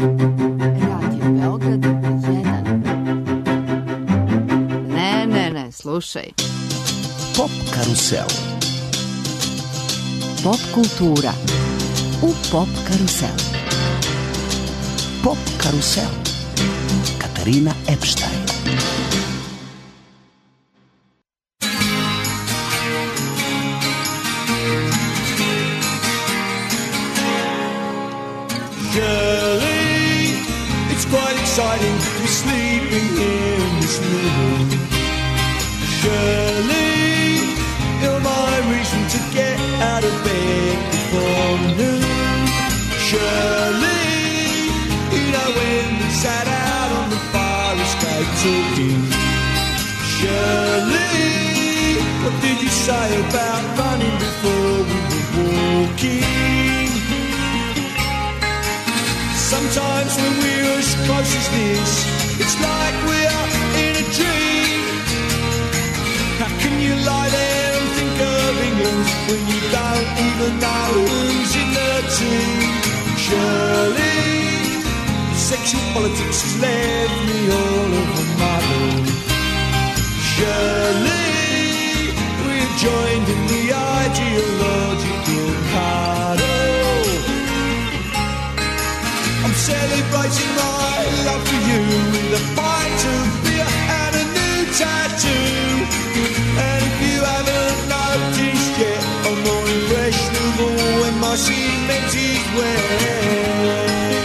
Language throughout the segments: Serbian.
Radio Beograd 1. Ne, slušaj. Pop karusel. Pop kultura u Pop karusel. Pop karusel. Katarina Epstein. Shirley, it's quite exciting to be sleeping here in this new room. Shirley, you're my reason to get out of bed before noon. Shirley, you know when we sat out on the fire escape talking. Shirley, what did you say about running before we were walking? Sometimes when we're as close as this, it's like we're in a dream. How can you lie there and think of England when you don't even know who's in the team? Shirley, sexual politics has left me all of a muddle. Shirley, we're joined in the ideological cuddle. I'm celebrating my love for you with a pint of beer and a new tattoo. And if you haven't noticed yet, I'm more impressionable when my cement is wet.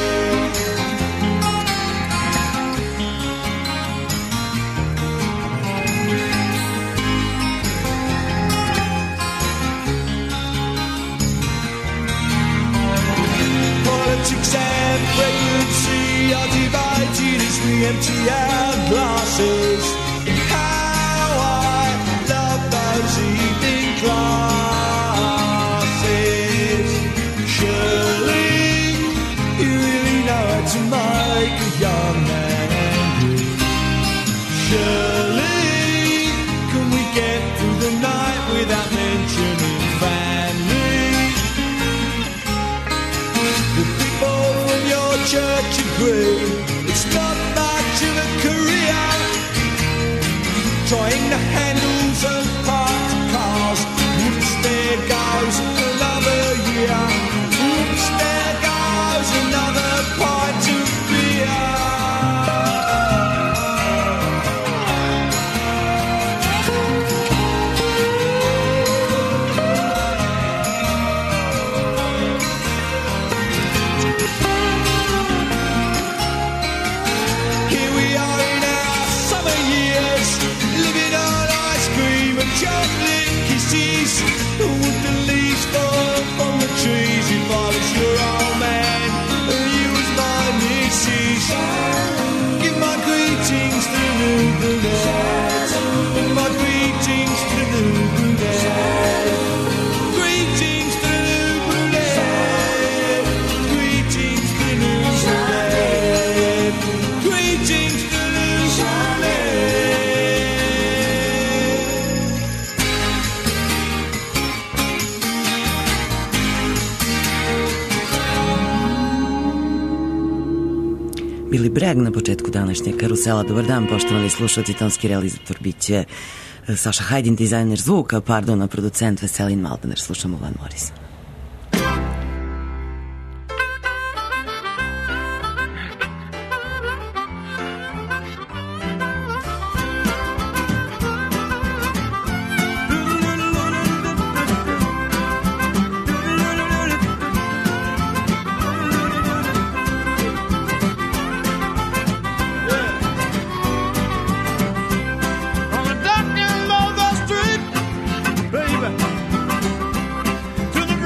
Politics and pregnancy are divided as we empty our glasses. How I love those evening classes. Shirley, you really know how to make a young man angry. Shirley, can we get through the night without mentioning family? Church agree it's not much of a career trying the handles of parked cars. Oops, there goes another year. Oops, there goes another pint of beer. Chocolate kisses, would the leaves fall from the trees if I was your old man and you was my missus? Give my greetings to the new brunette. Give my greetings to the new brunette. Greetings to the new brunette. Greetings to the new brunette. Greetings to the new brunette. Billy Bragg na početku današnjeg karusela. Dobar dan, poštovani slušalci, tonski realizator biće Saša Hajdin, dizajner zvuka, a producent Veselin Maldaner. Slušamo Van Morrisa. To the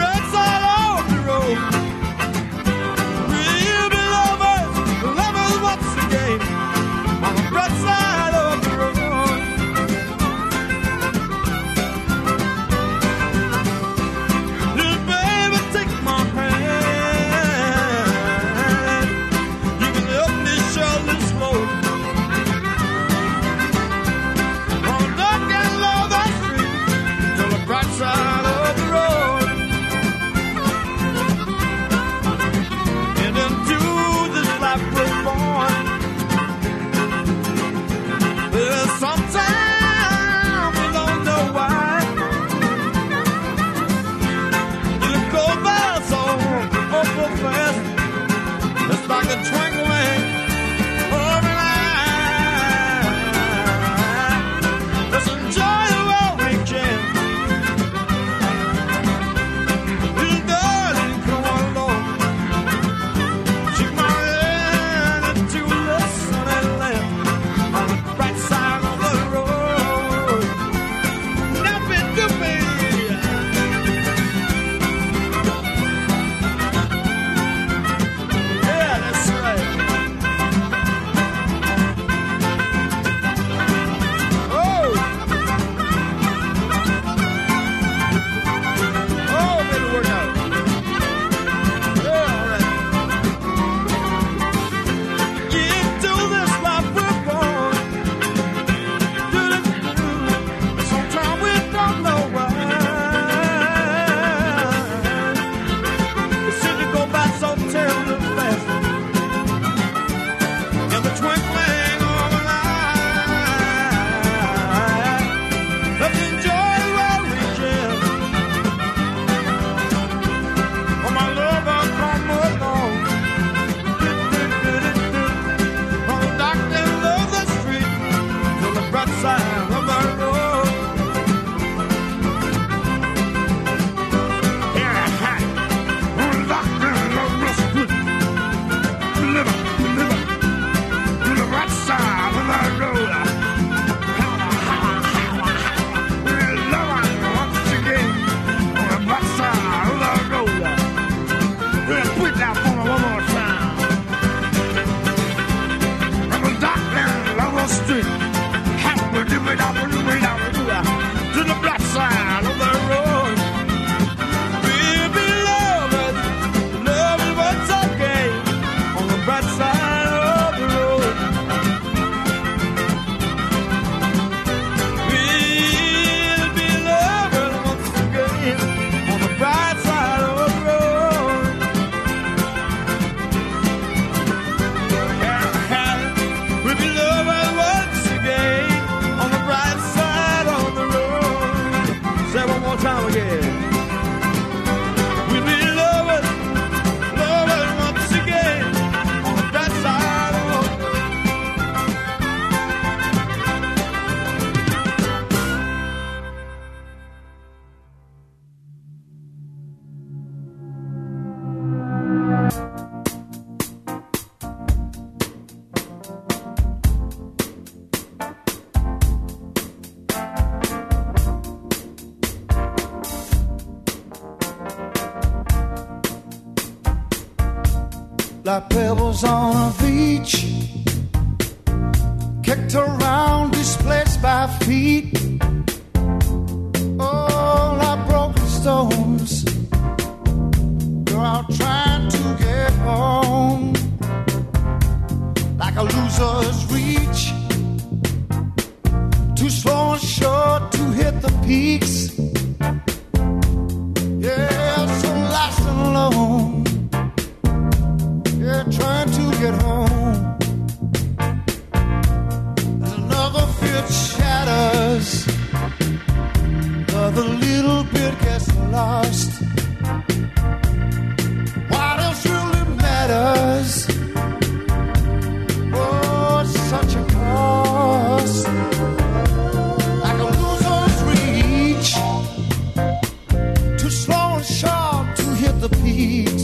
like pebbles on a beach, kicked around, displaced by feet. Oh, like broken stones, you're out trying to get home, like a loser's reach, too slow and short to hit the peaks. Yeah, so lost and alone, yeah, trying to get home. Another bit shatters, another little bit gets lost. What else really matters? Oh, it's such a cost, like a loser's reach, too slow and sharp to hit the peaks.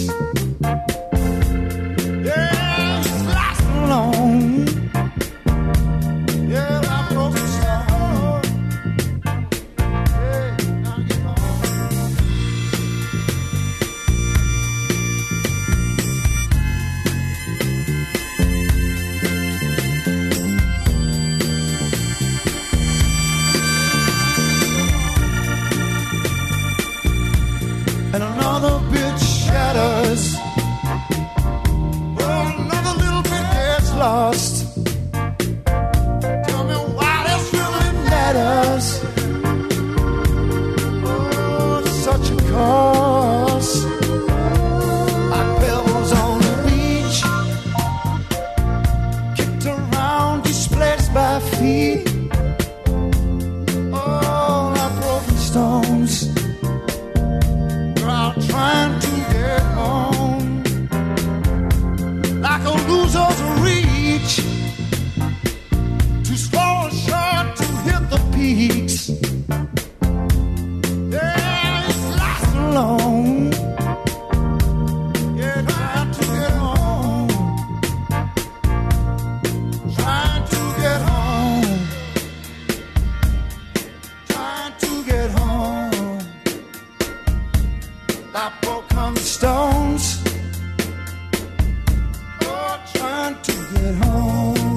Yeah, it's lost and alone. Yeah, I broke the stone. Yeah, now get home. And another bit shatters. Oh, another little bit gets lost. Tell me what else really matters. Oh, such a cost, like pebbles on the beach, kicked around, displaced by feet. Oh, like broken stones, trying to get home, like a loser's reach, too slow and short to hit the peaks. Yeah, it's lost and alone. Yeah, trying to get home, trying to get home, trying to get home. Like broken stones, oh, trying to get home.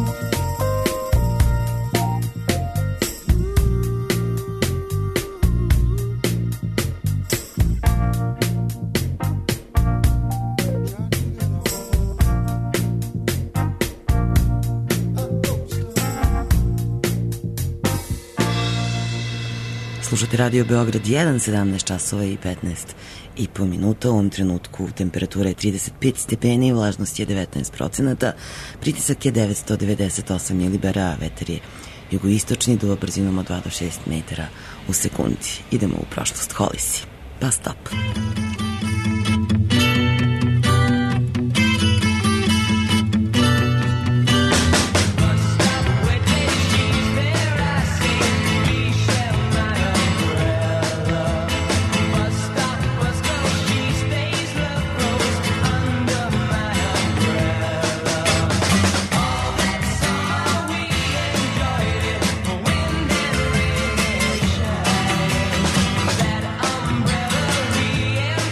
Slušate Radio Beograd 1, 17 časova i 15 i po minuta. U ovom trenutku temperatura je 35 stepeni i vlažnost je 19%. Pritisak je 998 milibara, vetar je jugoistočni, duva brzinom od 2 do 6 metara u sekundi. Idemo u prošlost. Holisi. Pa stop. That umbrella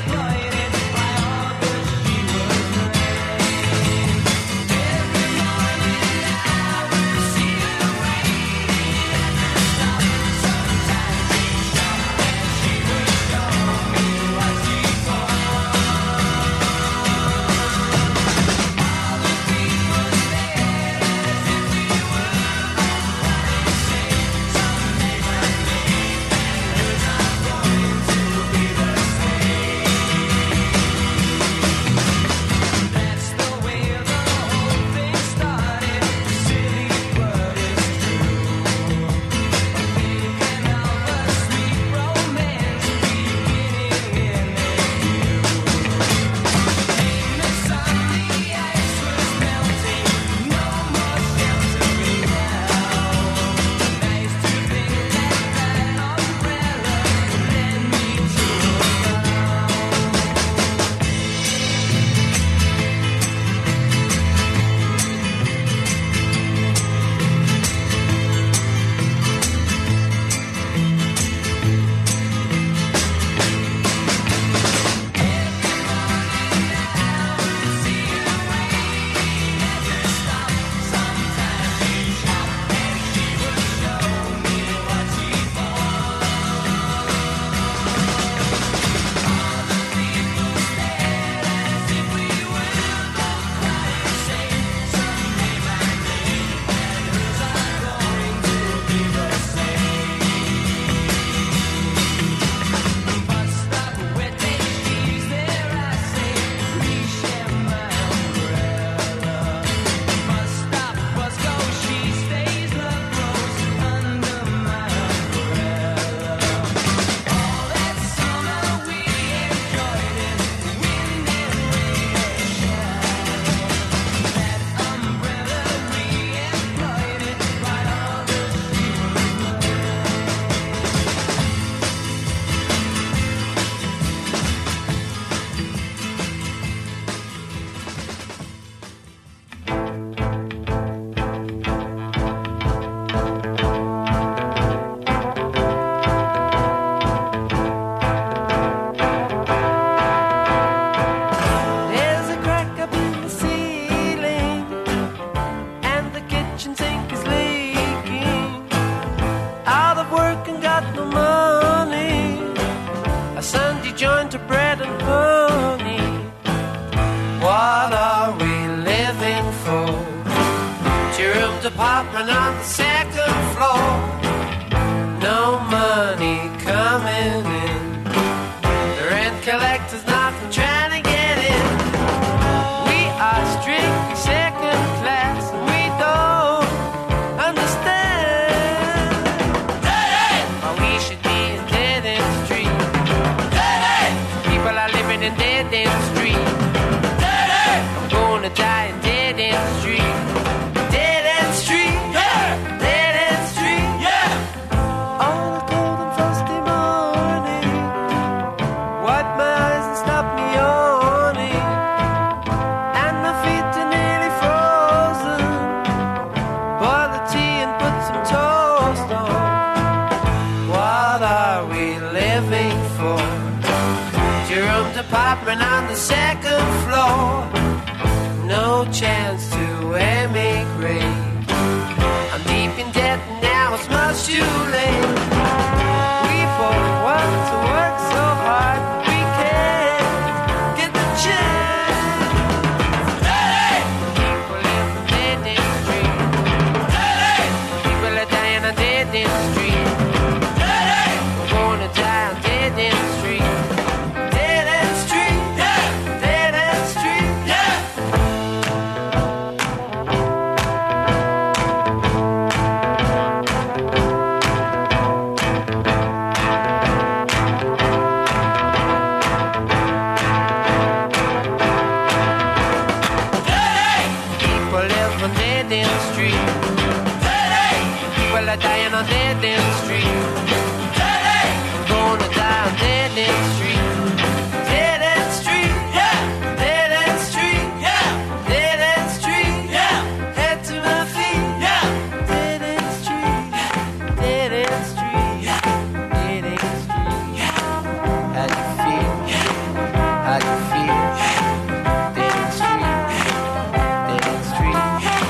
apartment on the second floor. No money coming in. The rent collector's not trying to get in. We are strictly second class and we don't understand why we should be in dead-end street. People are living in dead-end street. I'm gonna die in dead-end street. Dead-end street, yeah. Dead-end street, yeah. On a cold and frosty morning, wipe my eyes and stop me yawning, and my feet are nearly frozen. Boil the tea and put some toast on. What are we living for? Jerome's apartment on the second floor. No chance to emigrate. I'm deep in debt and now it's much too late. We both want to work so hard, but we can't get the chance. People live on dead-end street. People are dying on dead-end street. We're gonna die on dead-end street. Dead-end street, yeah. Dead-end street, yeah. People live on dead-end street. People are dying on dead-end street. I'm gonna die on dead-end street. Dead-end street, yeah. Dead-end street, yeah. Dead-end street, yeah. Head to my feet, yeah. Dead-end street, yeah. Dead-end street, yeah. Dead-end street, yeah. How you feel? How you feel? Dead-end street, dead-end street.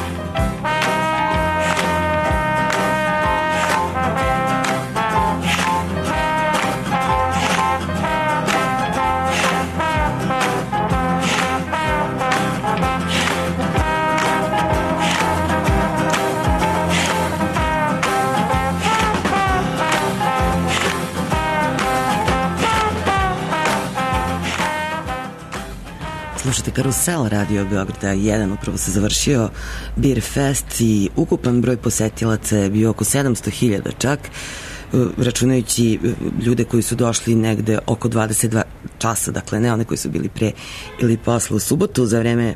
Slušate Karusel, Radio Beograda 1, upravo se završio Beer Fest i ukupan broj posetilaca je bio oko 700.000 čak, računajući ljude koji su došli negde oko 22 časa, dakle ne one koji su bili pre ili posle u subotu za vreme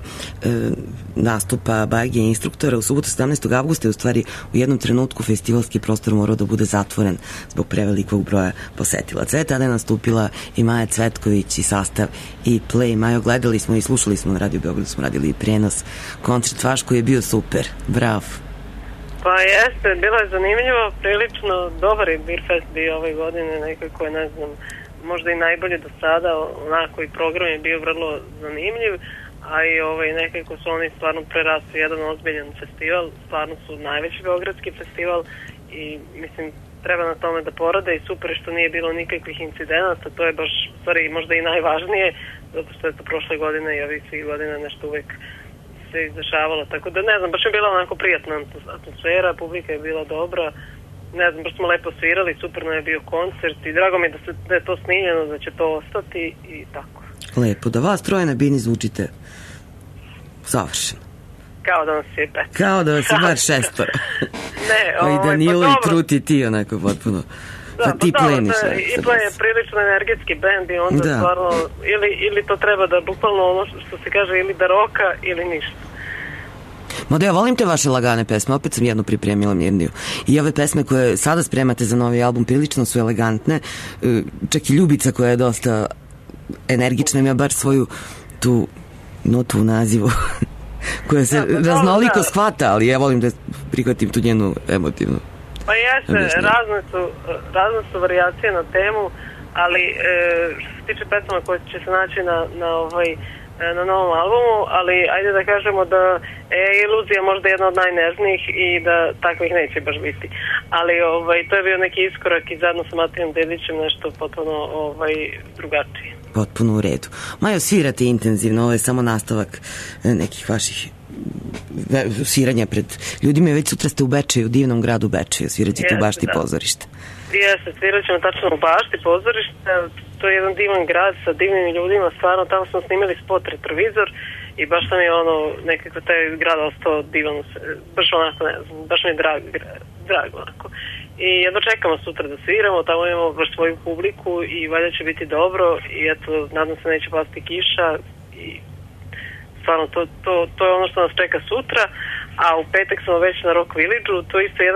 nastupa Bagija instruktora. U subotu 17. avgusta je u stvari u jednom trenutku festivalski prostor morao da bude zatvoren zbog prevelikog broja posetilaca. Tada je nastupila i Maja Cvetković i sastav i Play. Majo, gledali smo i slušali smo na Radio Beogradu, smo radili i prenos. Koncert vaš koji je bio super. Bravo. Pa jeste, bilo je zanimljivo, prilično dobar je Beer Fest bio ove godine, nekako je, ne znam, možda i najbolje do sada, onako i program je bio vrlo zanimljiv, a i nekako su oni stvarno prerasli jedan ozbiljan festival, stvarno su najveći beogradski festival i mislim treba na tome da porade i super što nije bilo nikakvih incidenata, to je baš, stvari, možda i najvažnije, zato što je to prošle godine i ovih svih godina nešto uvek se izdešavalo, tako da ne znam, baš je bila onako prijatna atmosfera, publika je bila dobra, ne znam, baš smo lepo svirali, superno je bio koncert i drago mi je da je to snimljeno, da će to ostati i tako. Lepo, da vas troje na bini zvučite savršeno. Kao da nas je pet. Kao da vas je bar šestora. Ne, i Danilo i Truti ti onako potpuno. Da, ti pleniš. I Play je prilično energetski bend i onda stvarno, ili to treba da bukvalno ono što se kaže, ili da roka ili ništa. Mada ja volim te vaše lagane pesme, opet sam jednu pripremila mirniju. I ove pesme koje sada spremate za novi album prilično su elegantne, čak i Ljubica koja je dosta energična, ima bar svoju tu notu u nazivu koja se raznoliko shvata, ali ja volim da prihvatim tu njenu emotivnu. Pa jeste, razne su varijacije na temu, ali što se tiče pesama koje će se naći na novom albumu, ali ajde da kažemo da je Iluzija možda jedna od najnežnijih i da takvih neće baš biti. Ali to je bio neki iskorak i zajedno sa Matijom Dedićem nešto potpuno drugačije. Potpuno u redu. Majo, svirate intenzivno, ovo je samo nastavak nekih vaših sviranje pred ljudima, već sutra ste u Bečeju, u divnom gradu Bečeju, svirat ćete u Bašti pozorište. Jeste, svirat ćemo tačno u Bašti pozorište, to je jedan divan grad sa divnim ljudima, stvarno tamo smo snimili spot Retrovizor i baš nam je nekako taj grad ostao divan, baš onako, ne znam, baš mi je drag onako. I jedno čekamo sutra da sviramo, tamo imamo baš svoju publiku i valjda će biti dobro i eto, nadam se neće pasti kiša i stvarno to je ono što nas čeka sutra, a u petak smo već na Rock Village-u, to je isto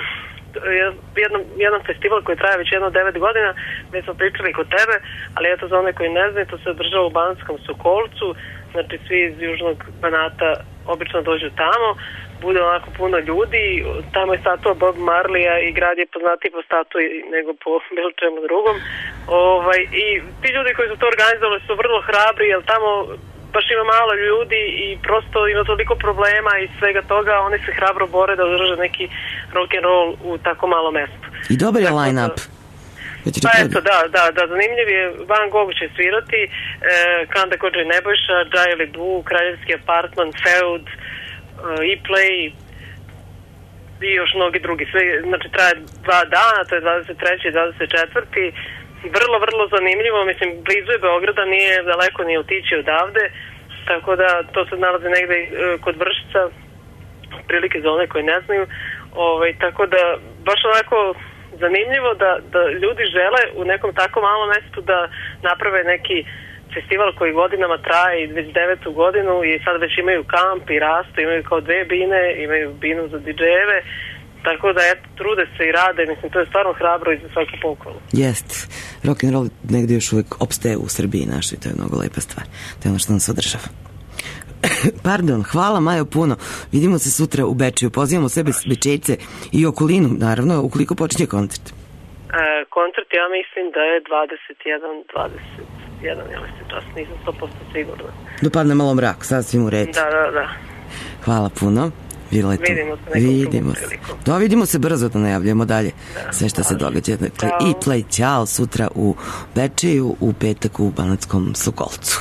jedan festival koji traje već 9 godina, mi smo pričali kod tebe, ali eto za one koji ne znaju, to se održava u Banatskom Sokolcu, znači svi iz Južnog Banata obično dođu tamo, bude onako puno ljudi, tamo je statua Bob Marleya i grad je poznatiji po statui nego po bilo čemu drugom. I ti ljudi koji su to organizovali su vrlo hrabri, jer tamo baš ima malo ljudi i prosto ima toliko problema i svega toga, oni se hrabro bore da održe neki rock and roll u tako malo mestu. I dobar je line-up. Pa eto, da, zanimljiv je, Van Gogh će svirati, Kanda Kodža i Nebojša, Džajli Bu, Kraljevski apartman, Feud, E-Play i još mnogi drugi. Sve, znači, traje 2 dana, to je 23. i 24. Vrlo, vrlo zanimljivo, mislim, blizu je Beograda, nije daleko ni otići odavde, tako da to se nalazi negde kod Vršca, prilike za one koji ne znaju, tako da baš onako zanimljivo da ljudi žele u nekom tako malom mestu da naprave neki festival koji godinama traje i već 9. godinu i sad već imaju kamp i rastu, imaju kao 2 bine, imaju binu za DJ-eve, tako da eto, trude se i rade, mislim, to je stvarno hrabro i za svaku pohvalu. Jest, rock'n'roll negde još uvek opstaje u Srbiji našoj, to je mnogo lepa stvar, to je ono što nas održava. Pardon, hvala Majo puno, vidimo se sutra u Bečeju, pozivamo sebe Bečejce i okolinu, naravno, ukoliko počinje koncert. Koncert ja mislim da je 21, ja mislim čas, nisam 100% sigurna. Dopadne malo mrak, sasvim u redu. Da. Hvala puno. Vidimo se. Da, vidimo se brzo, da najavljamo dalje sve što se događa. Dakle, E-Play, ćao, sutra u Bečeju, u petak u Banatskom Sokolcu.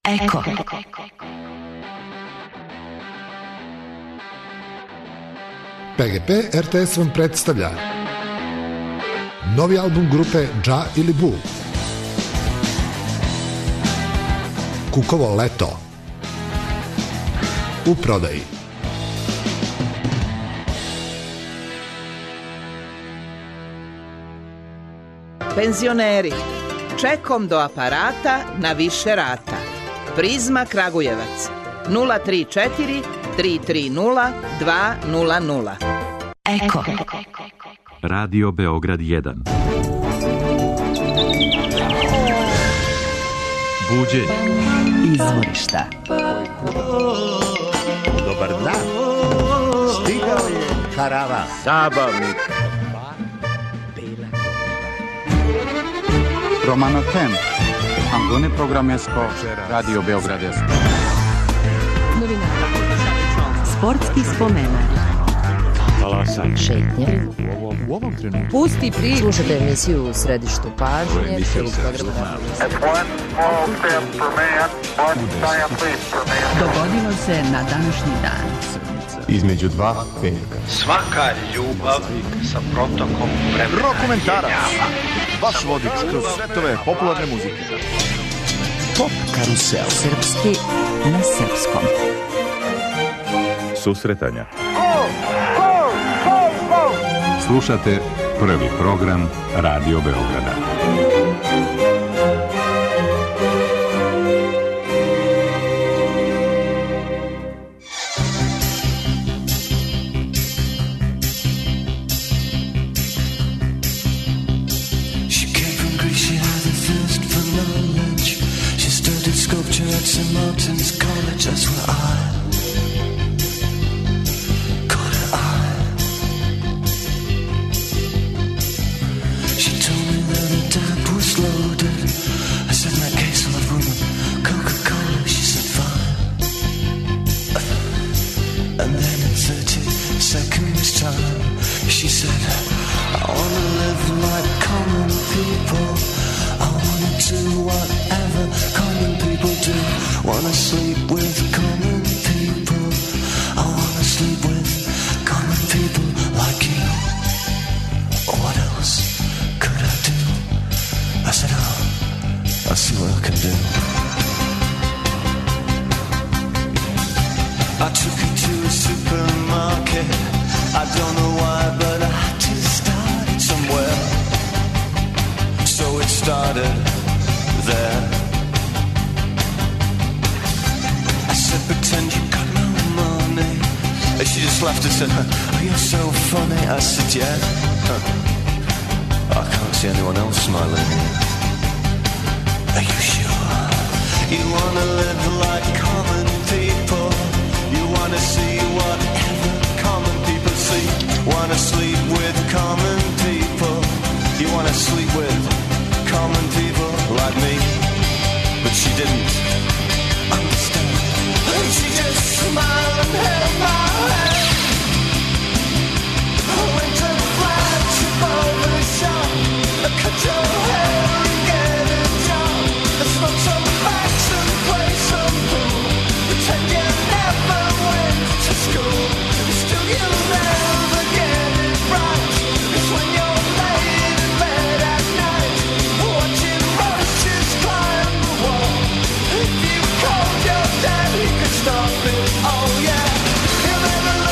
Eko. PGP RTS vam predstavlja novi album grupe Dža ili Bu, Kukovo leto, u prodaji. Penzioneri, čekom do aparata na više rata. Prizma Kragujevac 034 330 200. Eko. Radio Beograd 1. Buđenje. Izvorišta. Dobar dan. Stigao je karavan. Zabavnik. Romano Tem. Angone Programesko. Radio Beograd 1. Sportski spomenak. Talasan. Šetnje. U ovom trenutku. Pusti priču. Slušajte emisiju u središtu pažnje. Dogodilo se na današnji dan. Između dva petka. Svaka ljubav sa protokom vremena. Rokomentarac. Vaš vodič kroz svetove popularne muzike. Pop karusel. Srpski na srpskom. Susretanja. Slušate prvi program Radio Beograda. Stop it, oh yeah. You'll never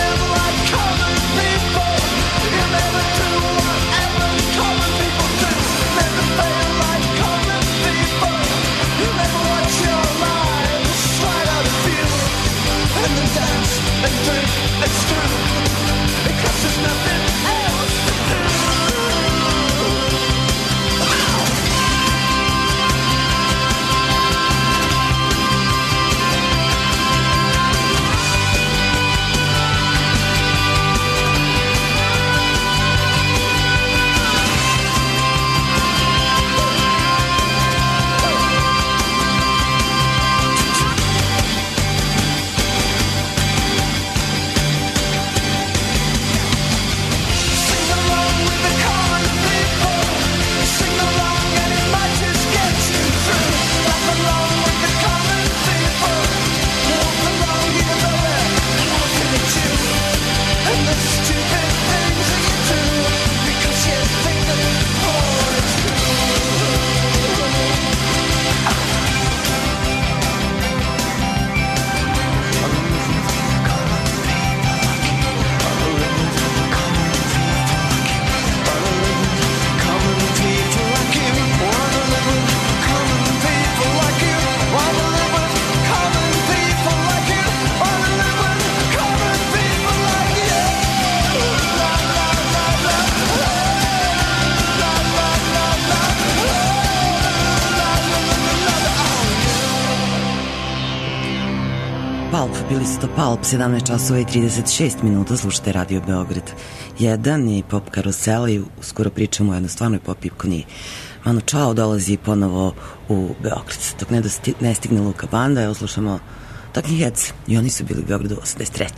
Bili su to Pulp, 17 časova i 36 minuta, slušate Radio Beograd 1 i Pop Karusel i uskoro pričamo o jednoj stvarnoj pop ikoni. Manu Chao dolazi ponovo u Beograd. Dok ne stigne Luka Banda, evo slušamo Talking Heads i oni su bili u Beogradu 83.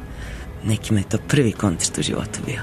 Nekima je to prvi koncert u životu bio.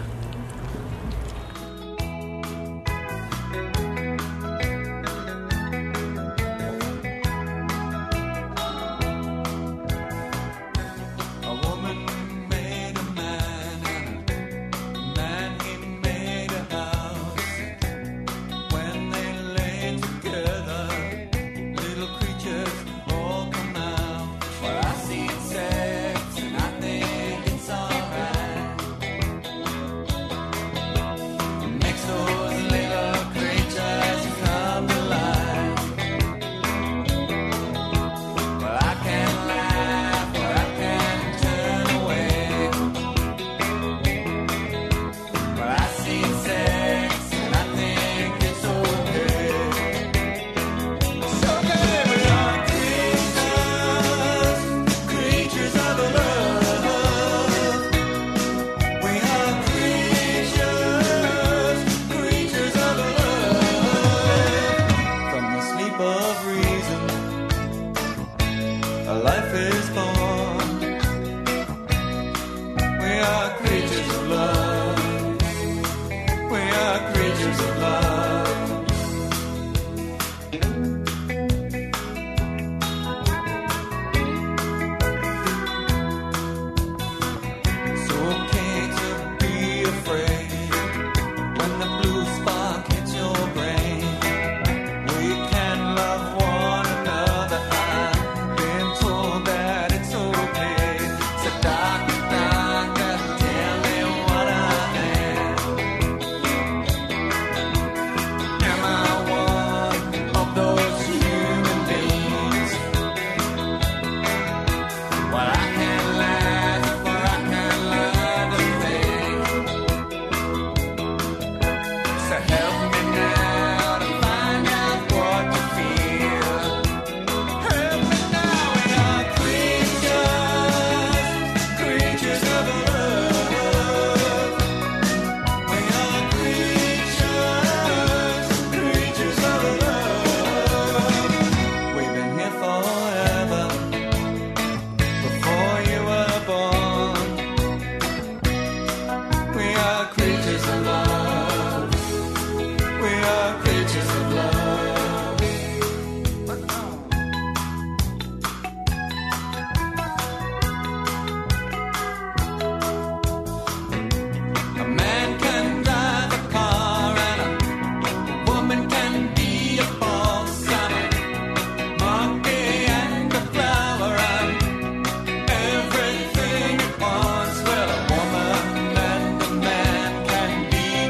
Be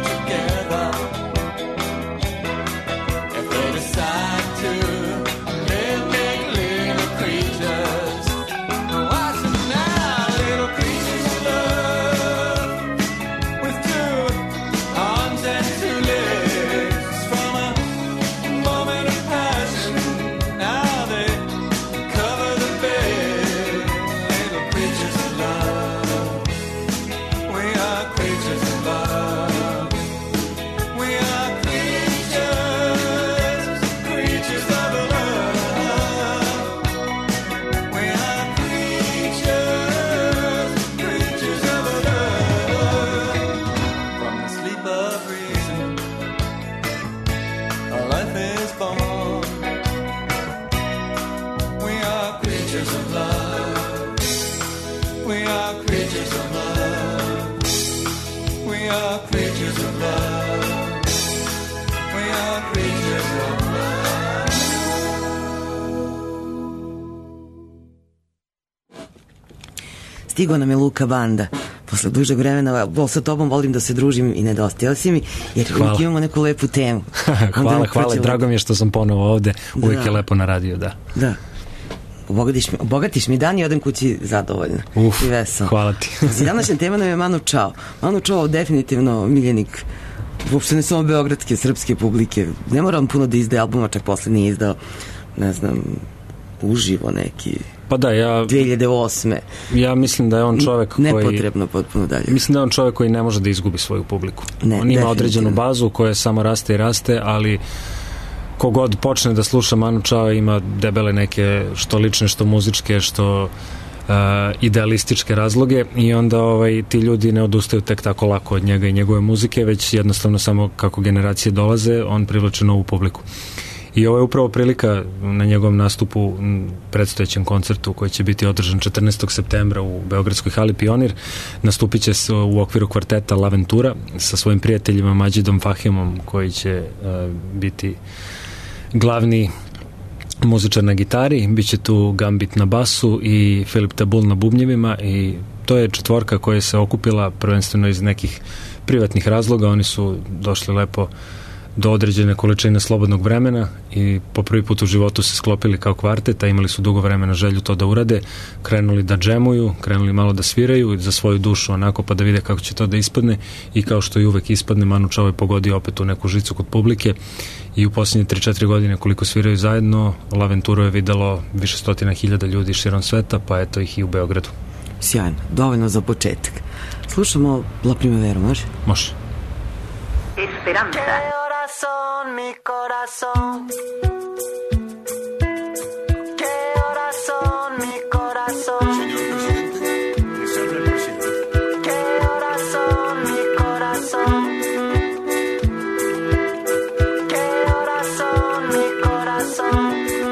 Stigo nam je Luka Banda. Posle dužeg vremena, sa tobom volim da se družim i nedostajala si mi, jer uvijek imamo neku lepu temu. Hvala, drago mi je što sam ponovo ovde, uvijek je lepo na radiju, da. Da. Obogatiš mi dan i odem kući zadovoljna i vesela. Hvala ti. Današnja tema nam je Manu Chao. Manu Chao definitivno miljenik uopšte ne samo beogradske, srpske publike. Ne moram puno da izdaje albuma, čak posle nije izdao, ne znam, uživo neki. Pa da, 2008. Ja mislim da je on čovek koji... Nepotrebno potpuno dalje. Mislim da je on čovek koji ne može da izgubi svoju publiku. On ima određenu bazu koja samo raste i raste, ali kogod počne da sluša Manu Chao ima debele neke što lične, što muzičke, što idealističke razloge i onda ti ljudi ne odustaju tek tako lako od njega i njegove muzike, već jednostavno samo kako generacije dolaze, on privlači novu publiku. I ovo je upravo prilika na njegovom nastupu, predstojećem koncertu koji će biti održan 14. septembra u Beogradskoj hali Pionir. Nastupit će u okviru kvarteta L'Aventura sa svojim prijateljima Mađidom Fahimom koji će biti glavni muzičar na gitari, bit će tu Gambit na basu i Filip Tabul na bubnjevima i to je četvorka koja se okupila prvenstveno iz nekih privatnih razloga. Oni su došli lepo do određene količine slobodnog vremena i po prvi put u životu se sklopili kao kvartet, a imali su dugo vremena želju to da urade, krenuli da džemuju, krenuli malo da sviraju za svoju dušu onako pa da vide kako će to da ispadne i kao što i uvek ispadne, Manu Chao je pogodio opet u neku žicu kod publike i u posljednje 3-4 godine koliko sviraju zajedno, L'Aventuru je videlo više stotina hiljada ljudi širom sveta, pa eto ih i u Beogradu. Sjajno, dovoljno za početak. Slušamo La Primavera, može? Može. Esperanza. Mi corazón, qué horas son, mi corazón. Señor presidente, les habla el presidente. Qué horas son, mi corazón. Qué horas son, mi corazón.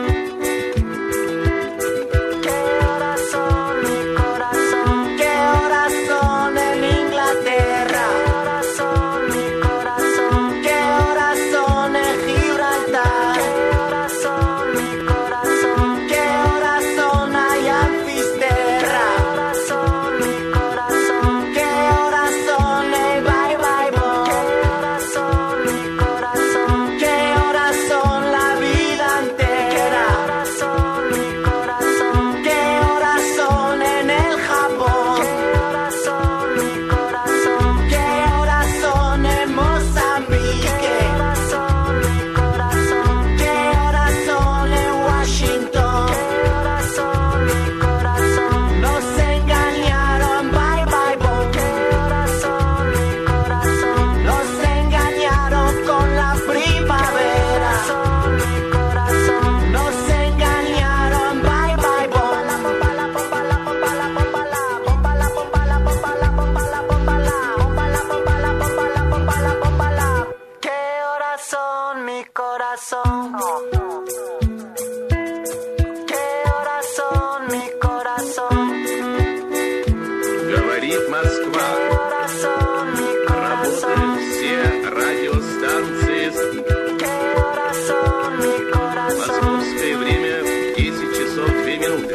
Qué horas son, mi corazón. Qué horas son en Inglaterra. Qué horas son, mi corazón. Qué horas son en Gibraltar. Qué horas son, mi corazón. Qué horas son allá en Fisterra. Qué horas son, mi corazón. Qué horas son el bye bye boy. Qué horas son, mi corazón. Qué horas son la vida entera. Qué horas son, mi corazón. Qué horas son en el Japón. Qué horas son, mi corazón. Qué horas son en Mozambique. Qué horas son, mi corazón. Qué horas son en Washington. Qué horas son, mi corazón. Nos engañaron, bye bye boy. Qué horas son, mi corazón. Nos engañaron con la primavera. Son mi corazón. Nos engañaron, bye bye boy. ¿Qué horas son, mi corazón? ¿Qué horas son, mi corazón? Говорит Москва. ¿Qué horas son, mi corazón? Работают все радиостанции. ¿Qué horas son, mi corazón? Московское время 10 часов 2 минуты.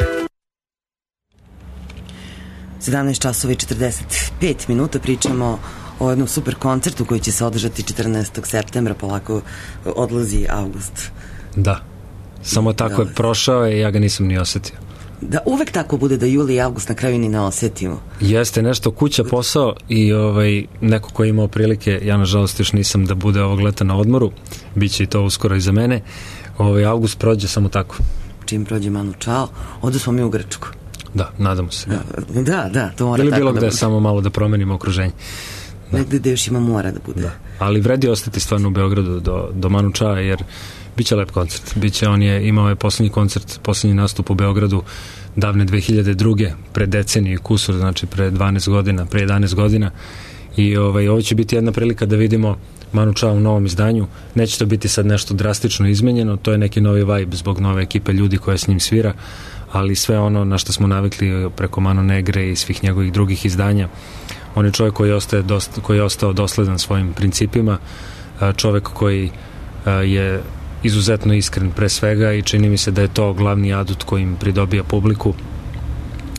17 časova i 45 minuta pričamo o jednom super koncertu koji će se održati 14. septembra, polako odlazi avgust. Da, samo tako je prošao i ja ga nisam ni osetio. Da uvek tako bude da juli i avgust na kraju ni ne osetimo. Jeste nešto kuća, posao i neko ko je imao prilike, ja nažalost još nisam da bude ovog leta na odmoru, bit će i to uskoro i za mene, avgust prođe samo tako. Čim prođe Manu Chao, odu smo mi u Grčku. Da, nadamo se. Da, to mora ili tako bilo da gde, bude. samo malo da promenimo okruženje. Negde gde još ima mora da bude. Da. Ali vredi ostati stvarno u Beogradu do Manu Chao, jer biće lep koncert. Imao je poslednji koncert, poslednji nastup u Beogradu davne 2002. pre deceniju i kusur, znači pre 11 godina. I ovo će biti jedna prilika da vidimo Manu Chao u novom izdanju. Neće to biti sad nešto drastično izmenjeno, to je neki novi vibe zbog nove ekipe ljudi koja s njim svira, ali sve ono na što smo navikli preko Mano Negre i svih njegovih drugih izdanja. On je čovjek koji je ostao dosledan svojim principima, čovjek koji je izuzetno iskren pre svega i čini mi se da je to glavni adut kojim pridobija publiku.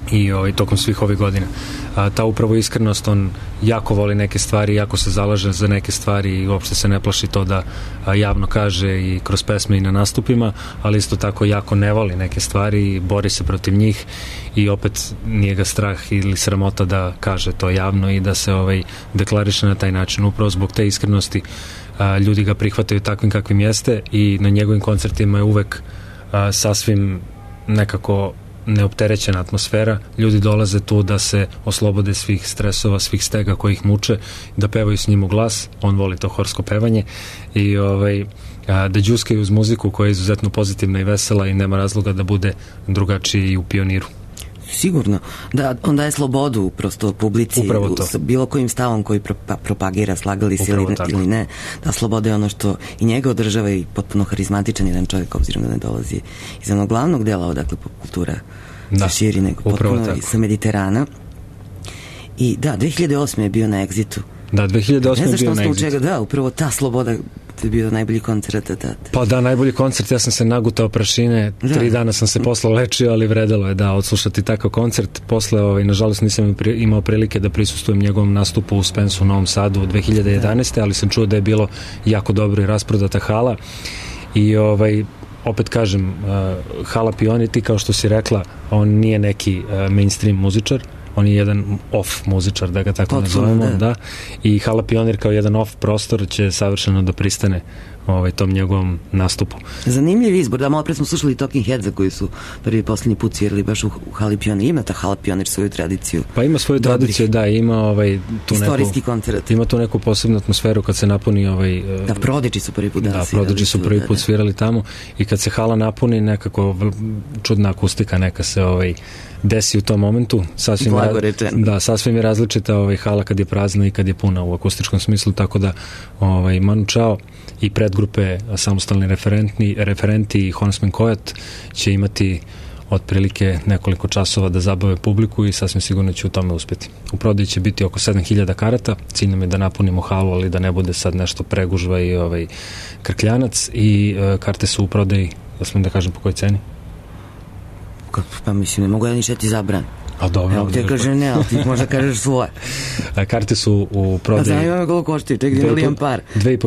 i tokom svih ovih godina. Ta upravo iskrenost, on jako voli neke stvari, jako se zalaže za neke stvari i uopšte se ne plaši to da javno kaže i kroz pesme i na nastupima, ali isto tako jako ne voli neke stvari i bori se protiv njih i opet nije ga strah ili sramota da kaže to javno i da se deklariše na taj način. Upravo zbog te iskrenosti ljudi ga prihvataju takvim kakvim jeste i na njegovim koncertima je uvek sasvim nekako neopterećena atmosfera. Ljudi dolaze tu da se oslobode svih stresova, svih stega koji ih muče, da pevaju s njim u glas. On voli to horsko pevanje i da džuskaju uz muziku koja je izuzetno pozitivna i vesela i nema razloga da bude drugačiji i u Pioniru. Sigurno, da on daje slobodu prosto publici sa bilo kojim stavom koji propagira, slagali se ili ne. Ta sloboda je ono što i njega održava i potpuno harizmatičan jedan čovjek, obzirom da ne dolazi iz onog glavnog dela odakle popkultura se širi, nego potpuno sa Mediterana. I da, 2008. je bio na Exitu. Da, 2008. je bio na Exitu. Da, upravo ta sloboda je bio najbolji koncert. Pa da, najbolji koncert, ja sam se nagutao prašine, 3 dana sam se posle lečio, ali vredelo je odslušati takav koncert. Posle, nažalost, nisam imao prilike da prisustvujem njegovom nastupu u Spensu u Novom Sadu 2011. ali sam čuo da je bilo jako dobro i rasprodata hala i opet kažem, hala Pionir, ti kao što si rekla, on nije neki mainstream muzičar, on je jedan off muzičar, da ga tako nazovemo, da. I hala Pionir kao jedan off prostor će savršeno da pristane tom njegovom nastupu. Zanimljiv izbor, da, malo pre smo slušali Talking Headsa koji su prvi i poslednji put svirali baš u hali Pionir. Ima ta hala Pionir svoju tradiciju? Pa ima svoju tradiciju, da, ima tu istorijski koncert. Ima tu neku posebnu atmosferu kad se napuni Da, Prodigy su prvi put svirali. Da, Prodigy su prvi put svirali tamo i kad se hala napuni, nekako čudna akustika neka se desi u tom momentu. Sasvim je različita hala kad je prazna i kad je puna u akustičkom smislu, tako da Manu Chao i predgrupe Samostalni referenti i Horseman Coyote će imati otprilike nekoliko časova da zabave publiku i sasvim sigurno će u tome uspjeti. U prodaji će biti oko 7000 karata, cilj nam je da napunimo halu, ali da ne bude sad nešto pregužva i krkljanac i karte su u prodaji, da smijem da kažem po kojoj ceni? Pa mislim, ne mogu ja ništa ti zabran. A dobro. Evo te kaže ne, ali ti možda kažeš svoje. Karte su u prodaji. A zanima me koliko koštaju, ček, gdje imam par.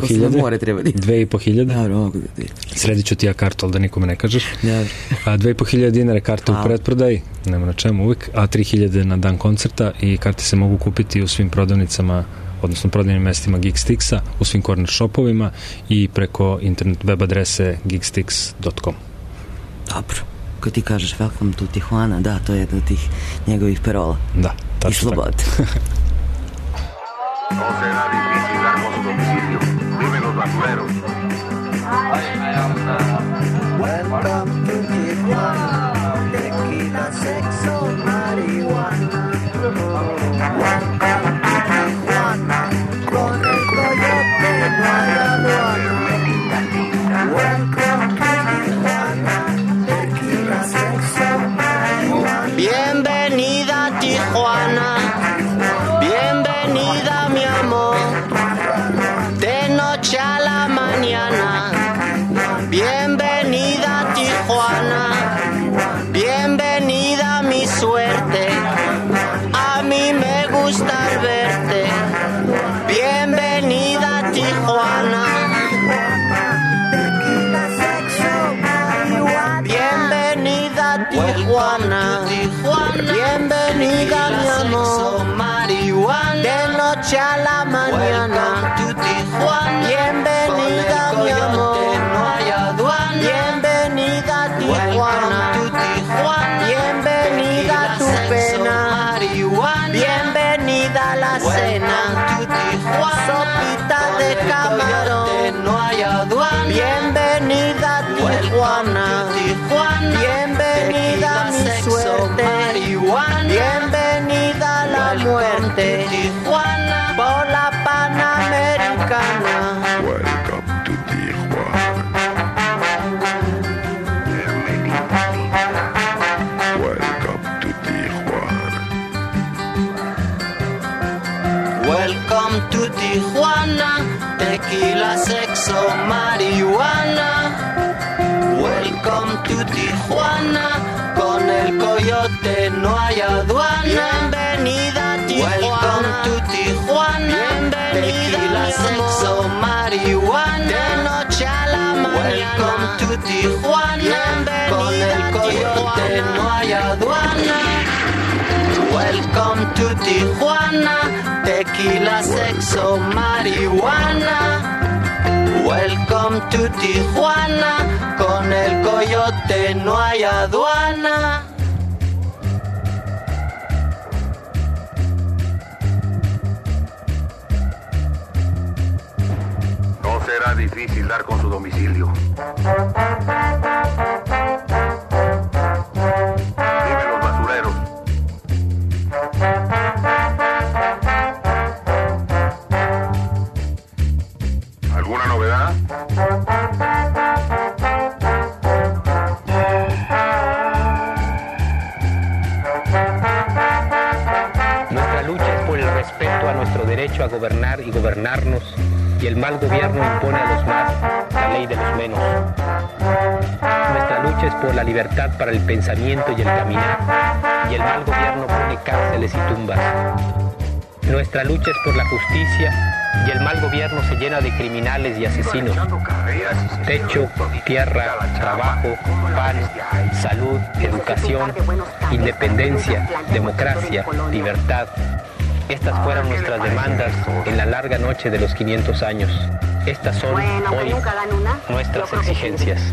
2500. Dobro, mogu da ti. Sredit ću ti ja kartu, ali da nikome ne kažeš. 2500 dinara karte u pretprodaji, nema na čemu uvijek, a 3000 na dan koncerta i karte se mogu kupiti u svim prodavnicama, odnosno prodajnim mestima Geekstixa, u svim corner shopovima i preko internet web adrese geekstix.com. Dobro. Kad ti kažeš welcome to Tijuana, da, to je jedna od tih njegovih parola. Da, tačno i slobode. Welcome to Tijuana, tequila, sexo, marihuana. Welcome to Tijuana, con el coyote no hay aduana. Welcome to Tijuana, tequila, sexo, marihuana. Bienvenida a Tijuana, bienvenida mi amor, de noche a la mañana. Bienvenida a Tijuana, bienvenida mi suerte, a mí me gusta verte. Bienvenida a Tijuana, bienvenida a Tijuana, bienvenida mi amor, de noche a la mañana. Bienvenida mi amor, bienvenida a Tijuana, bienvenida a tu pena, bienvenida a la cena, sopita de camarón, bienvenida a Tijuana, bienvenida a mi suerte, bienvenida a la muerte, por la Panamericana. Welcome to Tijuana. Welcome to Tijuana. Welcome to Tijuana, tequila, sexo, marihuana. Welcome to Tijuana, con el coyote no hay aduana. Bienvenida Tijuana. Welcome to Tijuana. Bienvenida sexo, marihuana. De noche a la mañana. Welcome to Tijuana. Con el coyote no hay aduana. Welcome to Tijuana. Tequila, sexo, marihuana. Welcome to Tijuana. Con el coyote no hay aduana. No será difícil dar con su domicilio. Dime los basureros. ¿Alguna novedad? Nuestra lucha es por el respeto a nuestro derecho a gobernar y gobernarnos, y el mal gobierno impone a los más la ley de los menos. Nuestra lucha es por la libertad para el pensamiento y el caminar, y el mal gobierno pone cárceles y tumbas. Nuestra lucha es por la justicia, y el mal gobierno se llena de criminales y asesinos. Techo, tierra, trabajo, pan, salud, educación, independencia, democracia, libertad. Estas fueron nuestras demandas en la larga noche de los 500 años. Estas son hoy nuestras exigencias.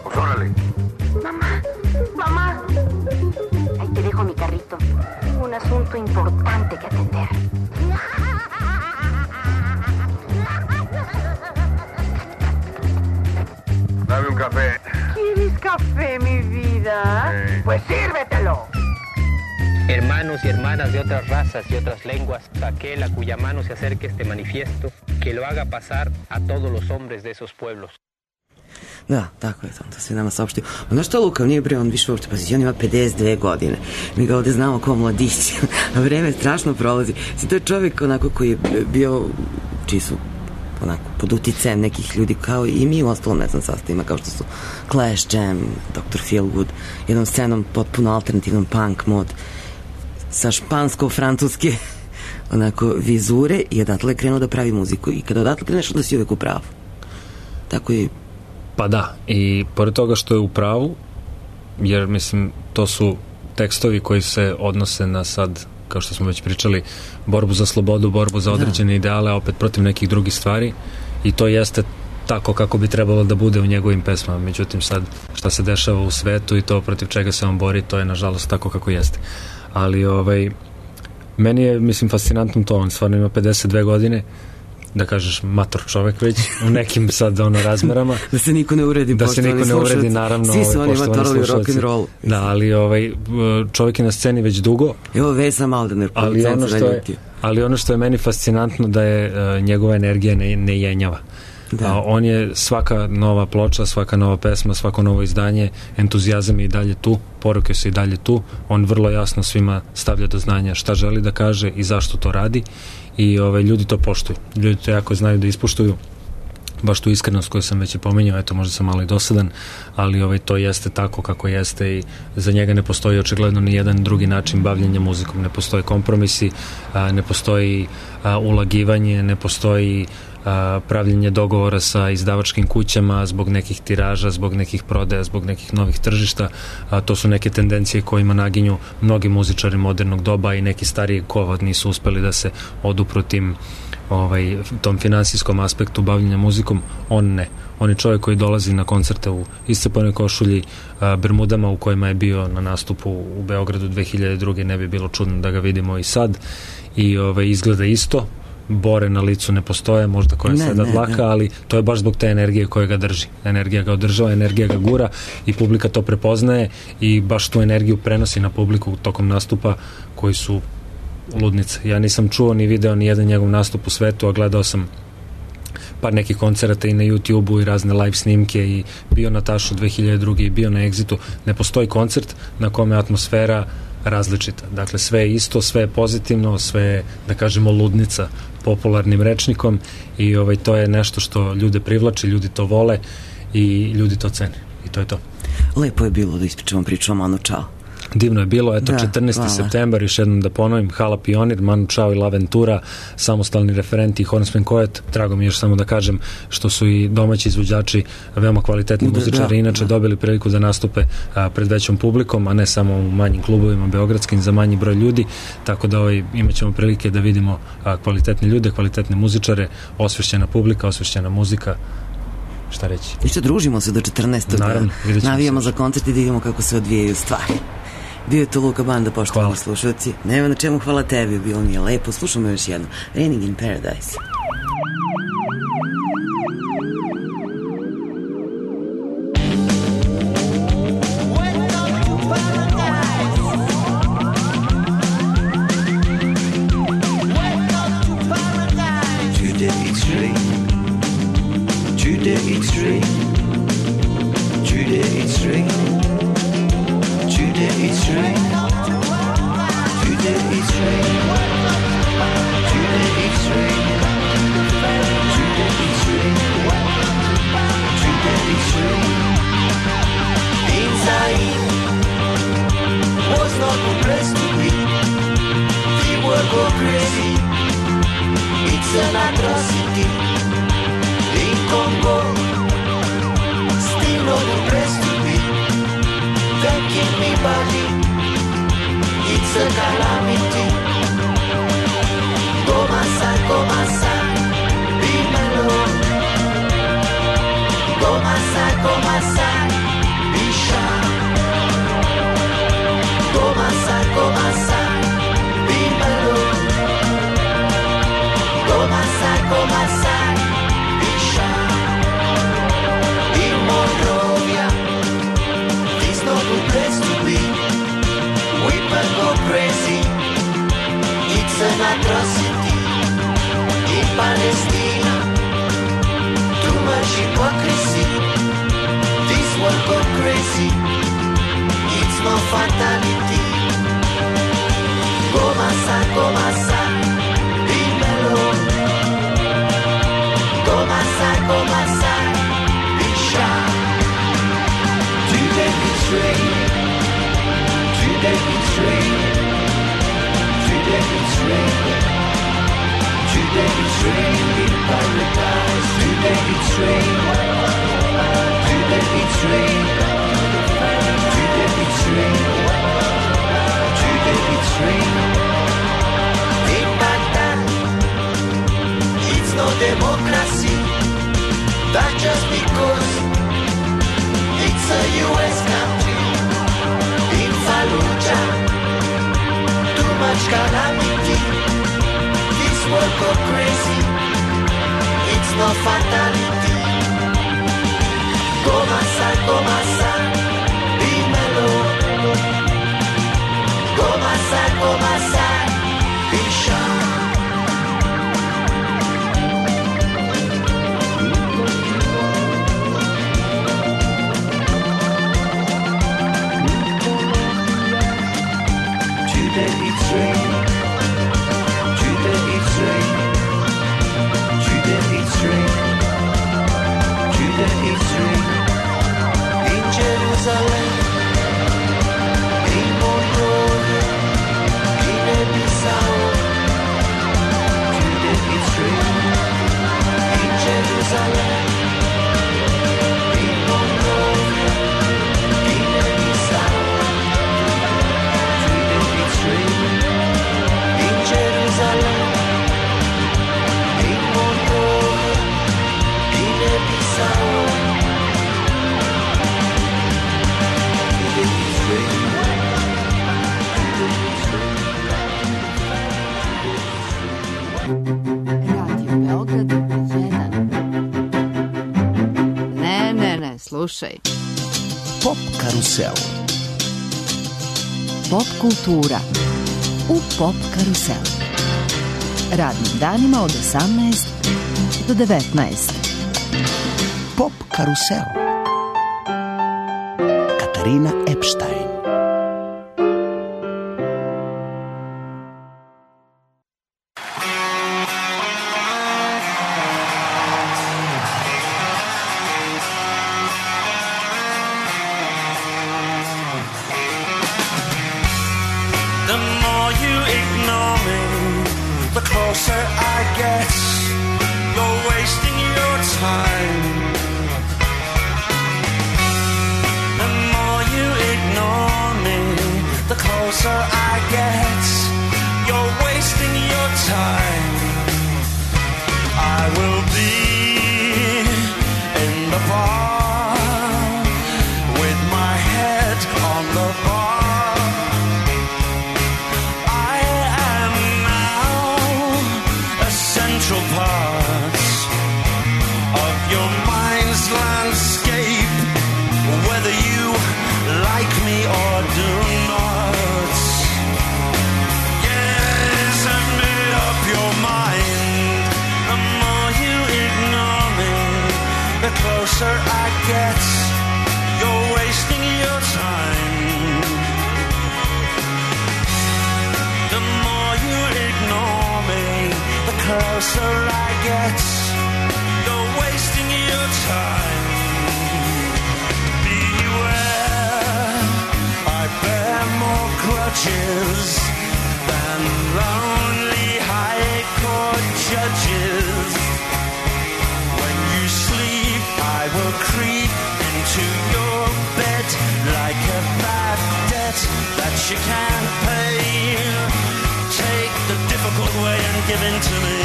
Mamá, ahí te dejo mi carrito. Tengo un asunto importante que atender. Dame un café. ¿Quieres café, mi vida? Sí. Pues sírvetelo. Hermanos y hermanas de otras razas y otras lenguas, aquel a cuya mano se acerque este manifiesto, que lo haga pasar a todos los hombres de esos pueblos. Da, tako je, to se nama saopštio. Ono što Luka, nije bre, on više uopšte, pazi, on ima 52 godine. Mi ga ovde znamo kao mladić, a vreme strašno prolazi. To je čovjek onako koji je bio, čiji su onako pod uticajem nekih ljudi kao i mi u ostalom, ne znam, sastavima kao što su Clash, Jam, Dr. Feelgood, jednom scenom potpuno alternativnom punk mod sa špansko-francuske onako vizure i odatle je krenuo da pravi muziku i kada odatle kreneš onda si uvek u pravu. Tako je. Pa da, i pored toga što je u pravu, jer mislim to su tekstovi koji se odnose na sad, kao što smo već pričali, borbu za slobodu, borbu za određene ideale, a opet protiv nekih drugih stvari, i to jeste tako kako bi trebalo da bude u njegovim pesmama. Međutim, sad šta se dešava u svetu i to protiv čega se on bori, to je nažalost tako kako jeste. Ali meni je, mislim, fascinantno to, on stvarno ima 52 godine, da kažeš mator čovek već u nekim sad razmerama. Da se niko ne uredi, da se niko ne uredi, naravno. Svi su oni matorali u rock'n'rollu. Da, ali čovek je na sceni već dugo. Evo Vesa Maldener, ali ono što je meni fascinantno da je njegova energija ne jenjava. Da. On je svaka nova ploča, svaka nova pesma, svako novo izdanje, entuzijazam je i dalje tu, poruke su i dalje tu, on vrlo jasno svima stavlja do znanja šta želi da kaže i zašto to radi i ljudi to poštuju, ljudi to jako znaju da ispoštuju, baš tu iskrenost koju sam već i pominjao, eto možda sam malo i dosadan, ali to jeste tako kako jeste i za njega ne postoji očigledno ni jedan drugi način bavljenja muzikom, ne postoji kompromisi, ne postoji ulagivanje, ne postoji pravljenje dogovora sa izdavačkim kućama zbog nekih tiraža, zbog nekih prodaja, zbog nekih novih tržišta. To su neke tendencije kojima naginju mnogi muzičari modernog doba i neki stariji kovad nisu uspeli da se odupru tom finansijskom aspektu bavljenja muzikom. On ne. On je čovjek koji dolazi na koncerte u iscepanoj košulji, bermudama u kojima je bio na nastupu u Beogradu 2002. Ne bi bilo čudno da ga vidimo i sad. I izgleda isto. Bore na licu ne postoje, možda koja sada dlaka, ali to je baš zbog te energije koja ga drži. Energija ga održava, energija ga gura i publika to prepoznaje i baš tu energiju prenosi na publiku tokom nastupa koji su ludnice. Ja nisam čuo ni video ni jedan njegov nastup u svetu, a gledao sam par nekih koncerata i na YouTube-u i razne live snimke i bio na Tašu 2002. i bio na Exitu. Ne postoji koncert na kome je atmosfera različita. Dakle, sve je isto, sve je pozitivno, sve je, da kažemo, ludnica popularnim rečnikom i to je nešto što ljude privlači, ljudi to vole i ljudi to cene. I to je to. Lepo je bilo da ispričamo priču o Manu Chao. Divno je bilo, eto, Da, 14. hvala. septembar, još jednom da ponovim, Hala Pionir, Manu Chao i Laventura, samostalni referenti Hornsman Coet. Drago mi je još samo da kažem što su i domaći izvođači veoma kvalitetni muzičari, inače dobili priliku da nastupe pred većom publikom, a ne samo u manjim klubovima beogradskim za manji broj ljudi, tako da imat ćemo prilike da vidimo kvalitetne ljude, kvalitetne muzičare, osvešćena publika, osvešćena muzika. Šta reći? I što družimo se do 14. Naravno, navijamo za koncert i da vidimo kako se odvijaju stvari. Bio je to Luka Banda, poštovani slušalci. Nema na čemu, hvala tebi, bilo mi je lepo. Slušamo još jedno. Raining in Paradise. Democracy, that just because it's a US country. In Fallujah, too much calamity. This world go crazy, it's no fatality. Go massa, be mellow. Go massa, be sharp. Slušaj. Pop karusel. Pop kultura u Pop karusel. Radnim danima od 18 do 19. Pop karusel. Katarina Epstein. closer I get, you're wasting your time. The more you ignore me, the closer I get, you're wasting your time. I will be in the bar with my head on the bar. I am now a central part of your mind's landscape, whether you like me or do not. Yes, I've made up your mind. The more you ignore me, the closer I get, you're wasting your time. The more you ignore me, the closer I get, you're wasting your time. Beware, I bear more grudges than lonely high court judges. When you sleep, I will creep into your bed like a bad debt that you can't pay. Take the difficult way and give in to me.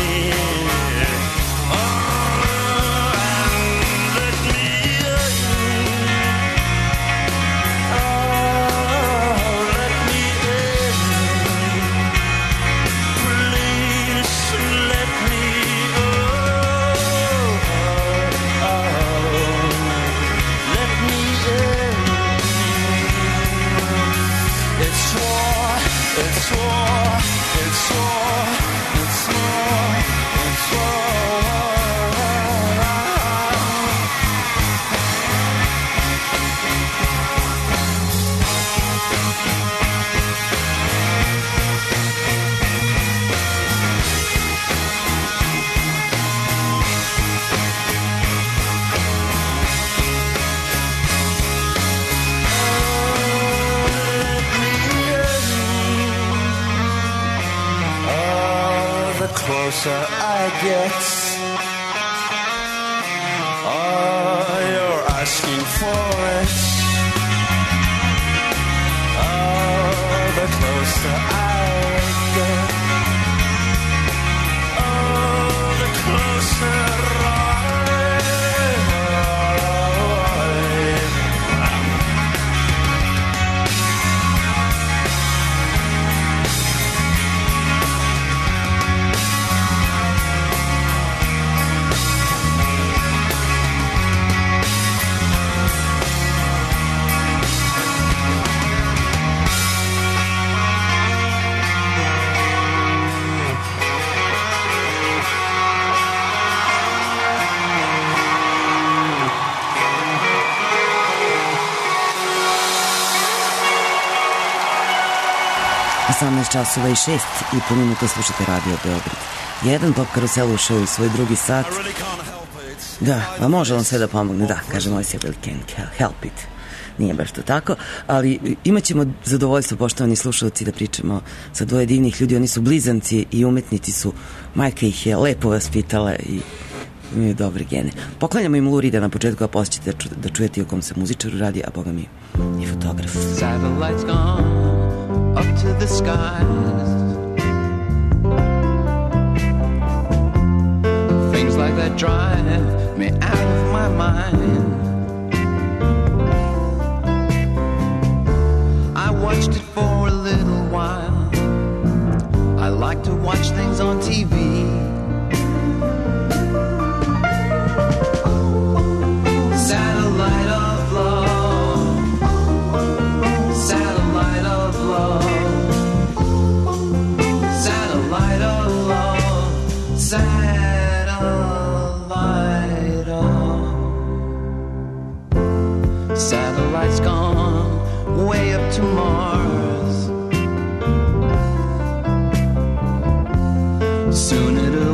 Oh, and let me in. Oh, let me in. Please let me let me in. It's war, it's war, it's war, it's war, it's war. Closer I get, oh, you're asking for it. Oh, the closer I get, oh, the closer časova i 6 i po minuta slušate Radio Beograd. Jedan Pop Karusel ušao u svoj drugi sat. Da, a može on sve da pomogne, da, kaže moj se can't help it. Nije baš to tako, ali imat ćemo zadovoljstvo, poštovani slušalci, da pričamo sa dvoje divnih ljudi. Oni su blizanci i umetnici su. Majka ih je lepo vaspitala i imaju dobre gene. Poklanjamo im Lurida na početku, a posle ćete da čujete i o kom se muzičaru radi, a boga mi i fotograf. Satellites gone up to the skies. Things like that drive me out of my mind. I watched it for a little while. I like to watch things on TV. Satellite of love. Satellite of love. Satellite of love. Satellite of. Satellite's gone way up to Mars. Soon it'll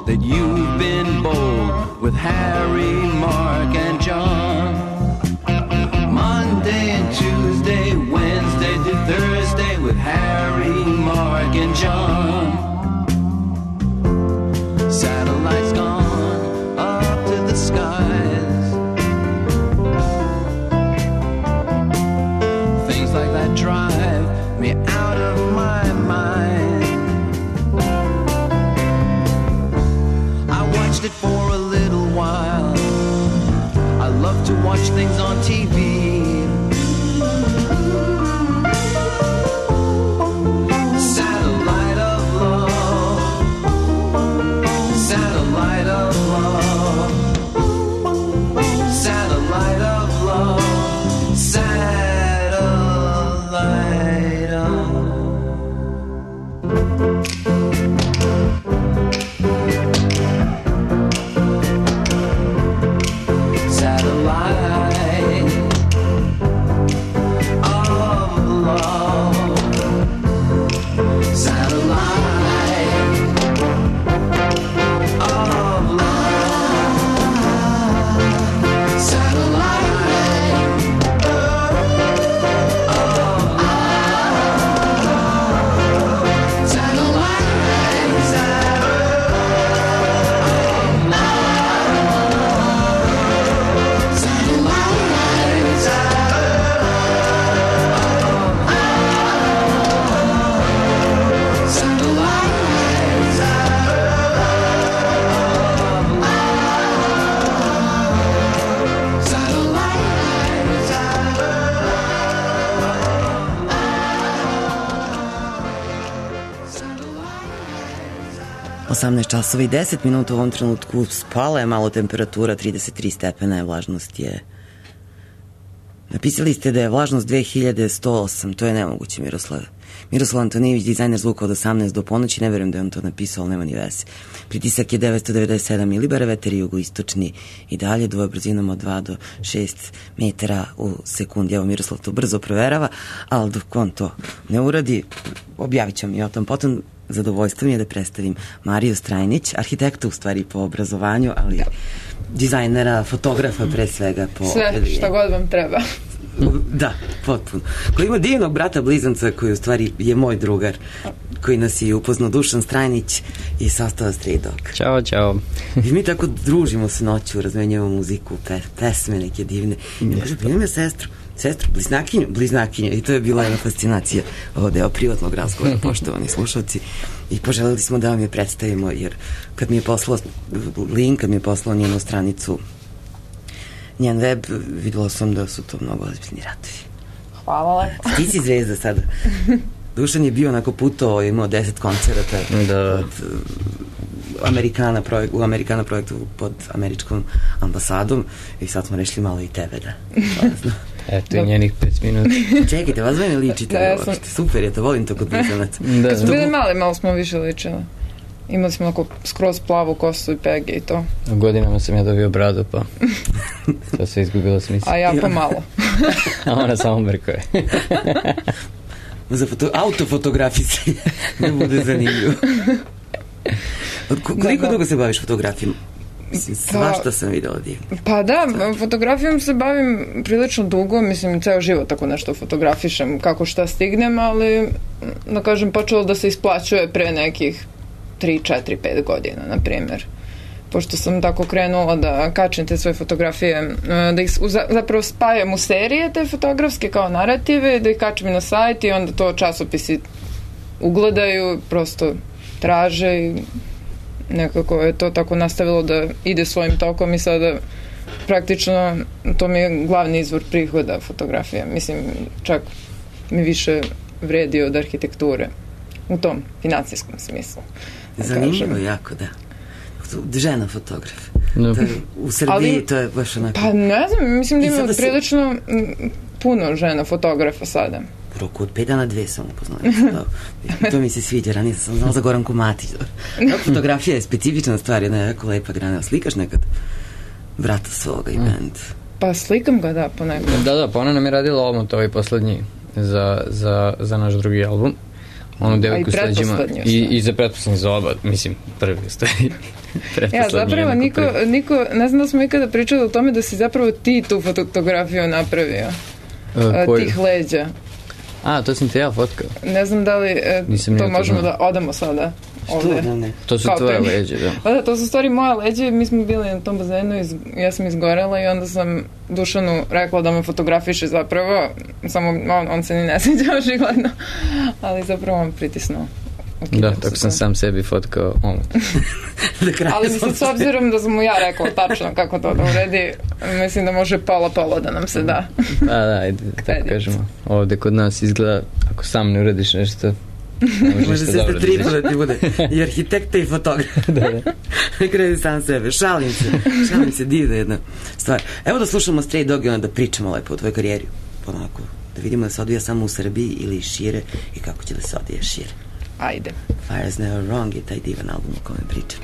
that you've been bold with Harry, Mark, and John. Monday and Tuesday, Wednesday to Thursday with Harry, Mark, and John. Satellites gone up to the skies. Things like that drive me out of my mind. I watched it for a little while. I love to watch things on TV. Satellite of love. Satellite of love. Satellite of love. Satellite of časova i 10 minuta u ovom trenutku, spala je malo temperatura, 33 stepena je, vlažnost je... Napisali ste da je vlažnost 2108, to je nemoguće, Miroslav Antonijević, dizajner zvuka od 18 do ponoći, ne verujem da je on to napisao, ali nema ni veze. Pritisak je 997 milibara, veter je jugoistočni i dalje, dvoje brzinom od 2 do 6 metara u sekundi. Evo, Miroslav to brzo proverava, ali dok on to ne uradi, objavit ćemo i o tom potom. Zadovoljstvo mi je da predstavim Mariju Strajnić, arhitekta u stvari po obrazovanju, ali dizajnera, fotografa pre svega. Sve što god vam treba. Da, potpuno. Koji ima divnog brata blizanca koji u stvari je moj drugar, koji nas je upoznao, Dušan Strajnić i sastava Stray Dog. Ćao, čao. I mi tako družimo se noću, razmenjujemo muziku, pesme neke divne. I kaže, primim ja sestru, bliznakinju, i to je bila jedna fascinacija, ovo deo privatnog razgovora, poštovani slušalci, i poželeli smo da vam je predstavimo, jer kad mi je poslao link, kad mi je poslao njenu stranicu, njen web, videla sam da su to mnogo ozbiljni ratovi. Hvala lepo. Ti si zvezda sada. Dušan je bio onako putovao, imao 10 koncerata od u Amerikana projektu pod američkom ambasadom i sad smo rešili malo i tebe da. Eto i njenih 5 minuta. Čekajte, vas ne ličite uopšte. Super je to, volim to kod blizanaca. Kad smo bili mali, malo smo više ličili. Imali smo onako skroz plavu kosu i pege i to. U godinama sam ja dobio bradu, pa to se izgubilo smisla. A ja pa malo. A ona samo mrkuje. Za autofotografisanje da bude zanimljivo. Koliko dugo se baviš fotografijom? Mislim, svašta sam videla divno. Pa da, fotografijom se bavim prilično dugo, mislim, ceo život tako nešto fotografišem, kako šta stignem, ali, da kažem, počelo da se isplaćuje pre nekih 3, 4, 5 godina, na primjer. Pošto sam tako krenula da kačem te svoje fotografije, da ih zapravo spajam u serije te fotografske kao narative, da ih kačem na sajt i onda to časopisi ugledaju, prosto traže i nekako je to tako nastavilo da ide svojim tokom i sada praktično to mi je glavni izvor prihoda fotografija. Mislim, čak mi više vredi od arhitekture u tom financijskom smislu. Zanimljivo jako, da. Žena fotograf. No. U Srbiji to je baš onako... Pa ne znam, mislim da ima prilično puno žena fotografa sada. U roku od 5 dana 2 sam upoznala. To mi se sviđa, ranije sam znala za Goranku Matić. Fotografija je specifična stvar, jedna je jako lepa grana. Slikaš nekad brata svoga i band? Pa slikam ga, da, ponekad. Da, pa ona nam je radila omot ovaj poslednji za naš drugi album. Onu devojku s leđima. I za pretposlednji za oba, mislim, prvi stoji. Ja, zapravo niko, ne znam da smo ikada pričali o tome da si zapravo ti tu fotografiju napravio. Tih leđa. A, to sam te ja fotkao. Ne znam da li to možemo da odamo sada. Ovde. To su tvoje leđe, da. Pa da, to su stvari moje leđe. Mi smo bili na tom bazenu, ja sam izgorela i onda sam Dušanu rekla da me fotografiše zapravo. Samo on se ni ne sviđa očigledno. Ali zapravo on pritisnuo. Da, tako sam sam sebi fotkao. Ali mislim, s obzirom da sam mu ja rekla tačno kako to da uredi, mislim da može pola da nam se da. Da, ajde, tako kažemo. Ovde kod nas izgleda, ako sam ne urediš nešto, može se ste tripo da ti bude i arhitekta i fotograf. Ne kredi sam sebe. Šalim se, divna jedna stvar. Evo da slušamo Stray Dog i onda da pričamo lepo o tvojoj karijeri. Onako, da vidimo da se odvija samo u Srbiji ili šire i kako će da se odvija šire. Ajde. Fire is Never Wrong je taj divan album o kome pričam.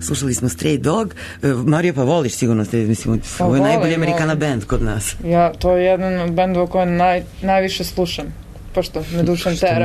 Slušali smo Stray Dog. Marija, pa voliš sigurno Stray Dog, mislim, ovo je najbolji Amerikana band kod nas. Ja, to je jedan od bendova koje najviše slušam, pošto me Dušan tera.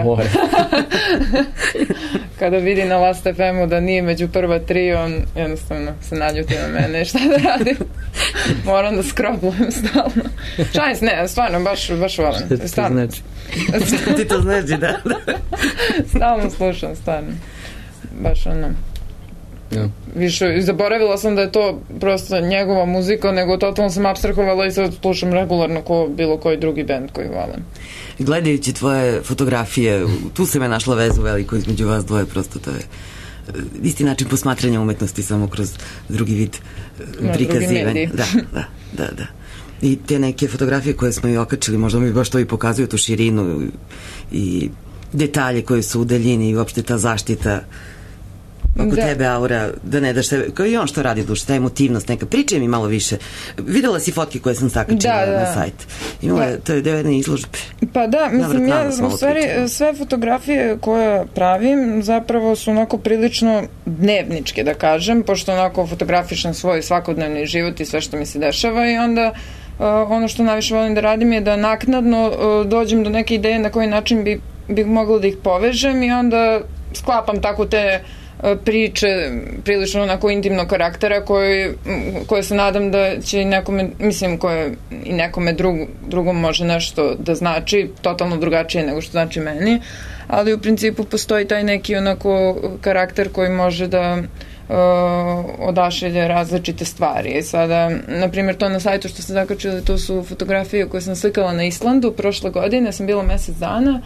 Kada vidi na Last FM-u da nije među prva tri, on jednostavno se naljuti na mene. Šta da radim? Moram da skroplujem stalno. Šajs, ne, stvarno, baš volim. Šta to znači? Ti to znači, da. Stalno slušam, stvarno. Baš ono... Ja. Više, zaboravila sam da je to prosto njegova muzika, nego totalno sam apstrahovala i sad slušam regularno ko bilo koji drugi band koji volim. Gledajući tvoje fotografije, tu se me našla vezu veliko između vas dvoje, prosto to je isti način posmatranja umetnosti, samo kroz drugi vid prikazivanja. Da. I te neke fotografije koje smo i okačili, možda mi baš to i pokazuju tu širinu i detalje koje su u daljini i uopšte ta zaštita oko tebe, aura, da ne daš sebe, kao i on što radi duše, ta emotivnost neka. Pričaj mi malo više. Videla si fotke koje sam sakačila na sajt. Imala je, to je deo jedne izložbe. Pa da, mislim, ja u stvari sve fotografije koje pravim zapravo su onako prilično dnevničke, da kažem, pošto onako fotografišem svoj svakodnevni život i sve što mi se dešava i onda ono što najviše volim da radim je da naknadno dođem do neke ideje na koji način bih mogla da ih povežem i onda sklapam tako te priče prilično onako intimnog karaktera koje se nadam da će i nekome, mislim, koje i nekome drugom može nešto da znači totalno drugačije nego što znači meni, ali u principu postoji taj neki onako karakter koji može da odašilje različite stvari. I sada, na primjer, to na sajtu što sam zakačila, to su fotografije koje sam slikala na Islandu prošle godine, sam bila mesec dana.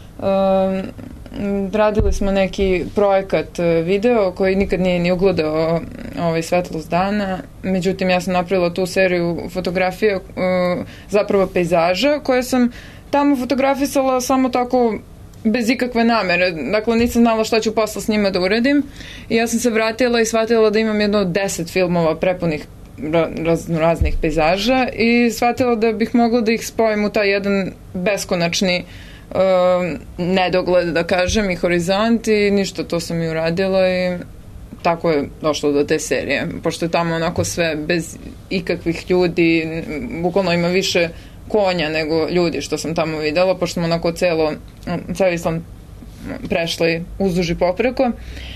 Radili smo neki projekat video koji nikad nije ni ugledao svetlost dana, međutim ja sam napravila tu seriju fotografija, zapravo pejzaža koje sam tamo fotografisala samo tako bez ikakve namere, dakle nisam znala šta ću posle s njima da uradim i ja sam se vratila i shvatila da imam jedno 10 filmova prepunih raznih pejzaža i shvatila da bih mogla da ih spojim u taj jedan beskonačni nedogled, da kažem, i horizont i ništa, to sam i uradila i tako je došlo do te serije, pošto je tamo onako sve bez ikakvih ljudi, bukvalno ima više konja nego ljudi što sam tamo videla, pošto smo onako ceo Island prešli uzduž i popreko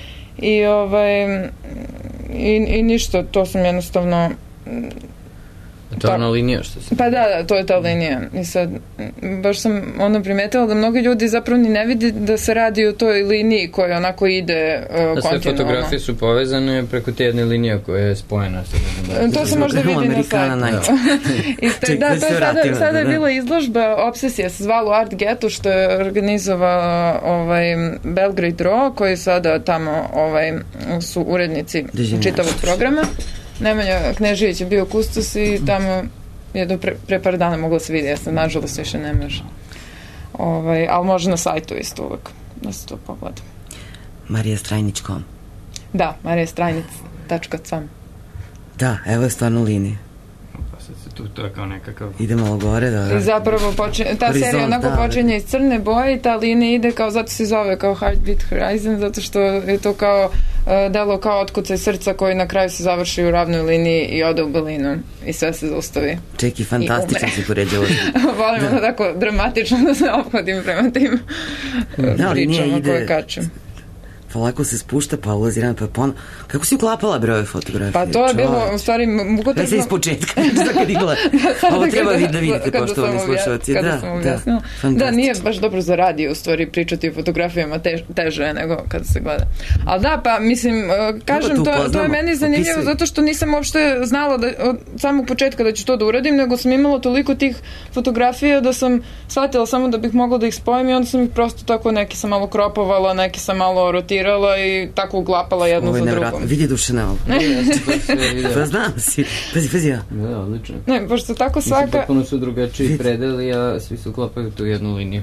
i ništa, to sam jednostavno To je ona linija što se... Pa da, to je ta linija. I sad, baš sam onda primetila da mnogi ljudi zapravo ni ne vidi da se radi o toj liniji koja onako ide kontinualno. Sve fotografije su povezane preko te jedne linije koja je spojena. To se možda vidi na sajtu. Da, to je sada je bila izložba, Obsesija se zvala Art Ghetto, što je organizovao Belgrade Raw, koji sada tamo su urednici čitavog programa. Nemanja Knežević je bio kustos i tamo je do pre par dana mogla se vidi, ja sam nažalost više ne može. Ali može na sajtu isto uvek da se to pogleda. marijastrajnić.com. Da, marijastrajnic.com. Da, evo je stvarno linija. To je kao nekakav... Ide malo gore, da. I zapravo ta serija onako počinje iz crne boje i ta linija ide kao, zato se zove kao Heartbeat Horizon, zato što je to kao delo kao otkucaj srca koji na kraju se završi u ravnoj liniji i ode u belinu i sve se zaustavi. Čeki, fantastično si poređala. Volim da tako dramatično da se ophodim prema tim pričama koje kačem. Polako se spušta, pa ulazi rana, pa ponovno. Kako si uklapala broj fotografije? Pa to je bilo, u stvari, mukotrpno... Da se iz početka, kad igla. Ovo treba da vidite, poštovani slušalci. Kada sam objasnila. Da, nije baš dobro za radio, u stvari, pričati o fotografijama teže nego kada se gleda. Ali da, pa, mislim, kažem, to je meni zanimljivo, zato što nisam uopšte znala od samog početka da ću to da uradim, nego sam imala toliko tih fotografija da sam shvatila samo da bih mogla da ih spojim i onda sam ih prosto tako, neki sam malo kropovala, neki sam malo rotirala i tako uglapala jedno za drugom. Vidi dušene ovo. Pa znam si. Pazi ja. Da, odlično. Ne, pošto tako svaka... Mislim, potpuno su drugačiji predeli, a svi se uklapaju tu jednu liniju.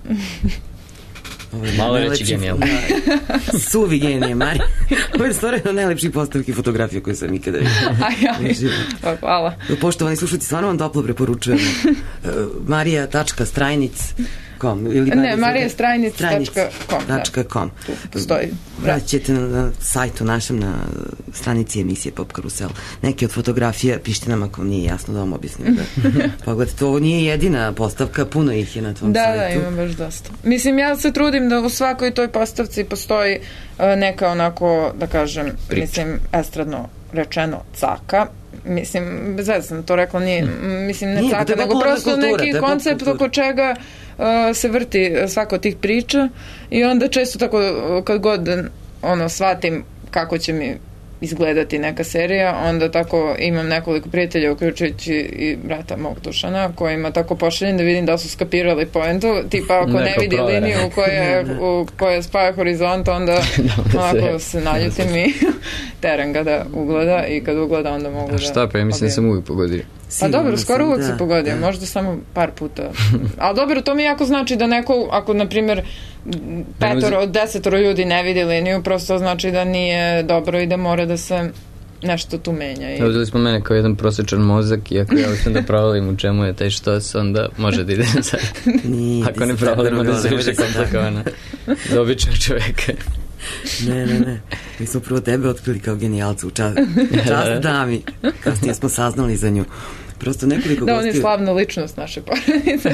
Malo reći genijalno. Suvi genije, Mari. Ovo je stvarno najlepših postavki fotografija koje sam ikada vidio. Pa hvala. Poštovani slušalci, stvarno vam toplo preporučujem. Marija.strajnic .com ili ne, marijastrajnic.com. Tu postoji. Vraćate na sajtu našem, na stranici emisije Pop Karusel. Neke od fotografija, pišite nam ako nije jasno da vam objasnim. Pogledajte, ovo nije jedina postavka, puno ih je na tvom sajtu. Da, ima baš dosta. Mislim, ja se trudim da u svakoj toj postavci postoji neka onako, da kažem, mislim, estradno rečeno caka. Mislim, bez veze sam to rekla, nije, mislim, ne caka, nego prosto neki koncept oko čega se vrti svako od tih priča i onda često tako kad god shvatim kako će mi izgledati neka serija, onda tako imam nekoliko prijatelja, uključujući i brata mog Dušana, kojima tako pošaljem da vidim da su skapirali poentu, tipa ako ne vidi liniju koja spaja horizont, onda onako se naljutim i teram ga da ugleda i kad ugleda onda mogu da... A šta pa, ja mislim da sam uvijek pogodio. Pa dobro, skoro uvijek se pogodio, možda samo par puta. Ali dobro, to mi jako znači da neko, ako na primjer 5 od 10 ljudi ne vidi liniju, prosto znači da nije dobro i da mora da se nešto tu menja. Uzeli smo mene kao jedan prosječan mozak i ako ja uspijem da provalim u čemu je taj štos, onda može da ide na sajt. Ako ne provalimo da se više komplikovana za običnog čoveka. Ne. Mi smo prvo tebe otkrili kao genijalcu u čast dami. Kasnije smo saznali za nju. Prosto nekoliko gostiju... Da, on je slavna ličnost naše porodice.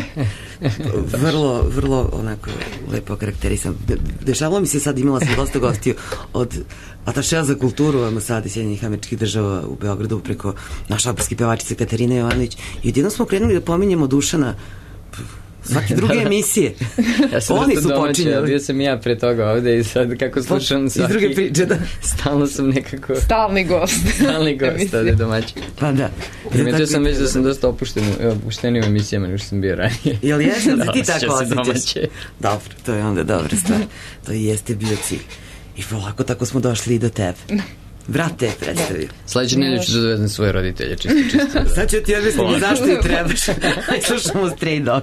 Vrlo onako lepo karakterisan. Dešavalo mi se sad, imala sam dosta gostiju od atašeja za kulturu ambasade Sjedinjenih Američkih Država u Beogradu preko naše operske pevačice Katarine Jovanović i odjednom smo krenuli da pominjemo Dušana svake druge emisije. Ja sam oni su počinjali. Bio sam ja pre toga ovde i sad kako slušam svaki... Iz druge priče, da. Stalno sam nekako... Stalni gost ovde domaći. Pa da. Primetio sam već da sam dosta opušteniji u emisijama nego što sam bio ranije. Jel jesi da ti tako osjećaš? Dobro, to je onda dobra stvar. To i jeste bio cilj. I polako tako smo došli i do tebe. Brate, predstavio. Sljedeće nedelje ću da dovezem svoje roditelje, čisto. Sad ću ti objasniti zašto i trebaš. Aj, slušamo Stray Dog.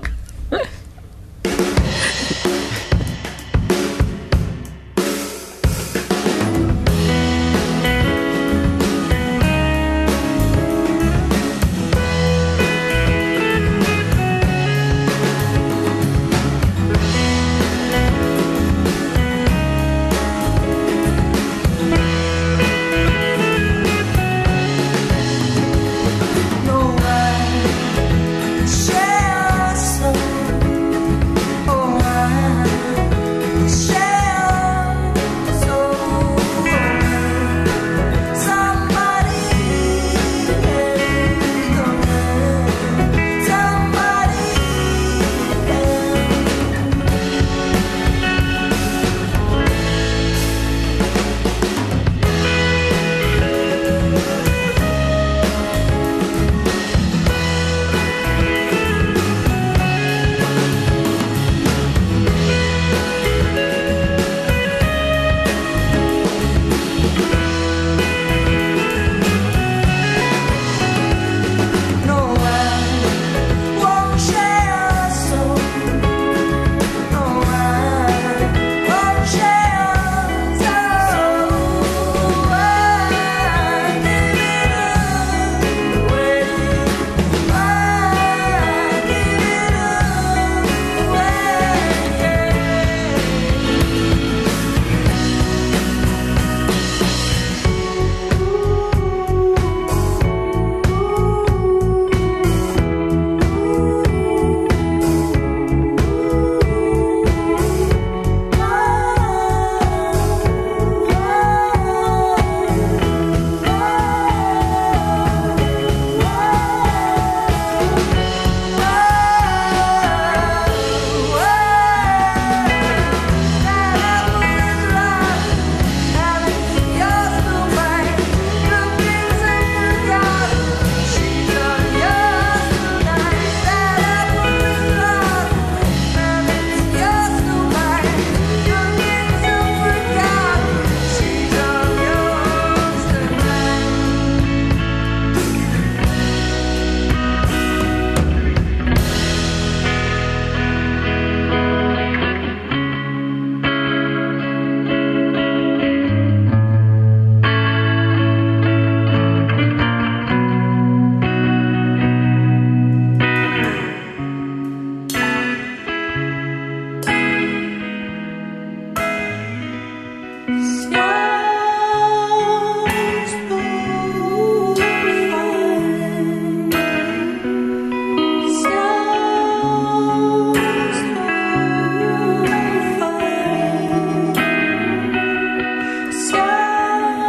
No one shares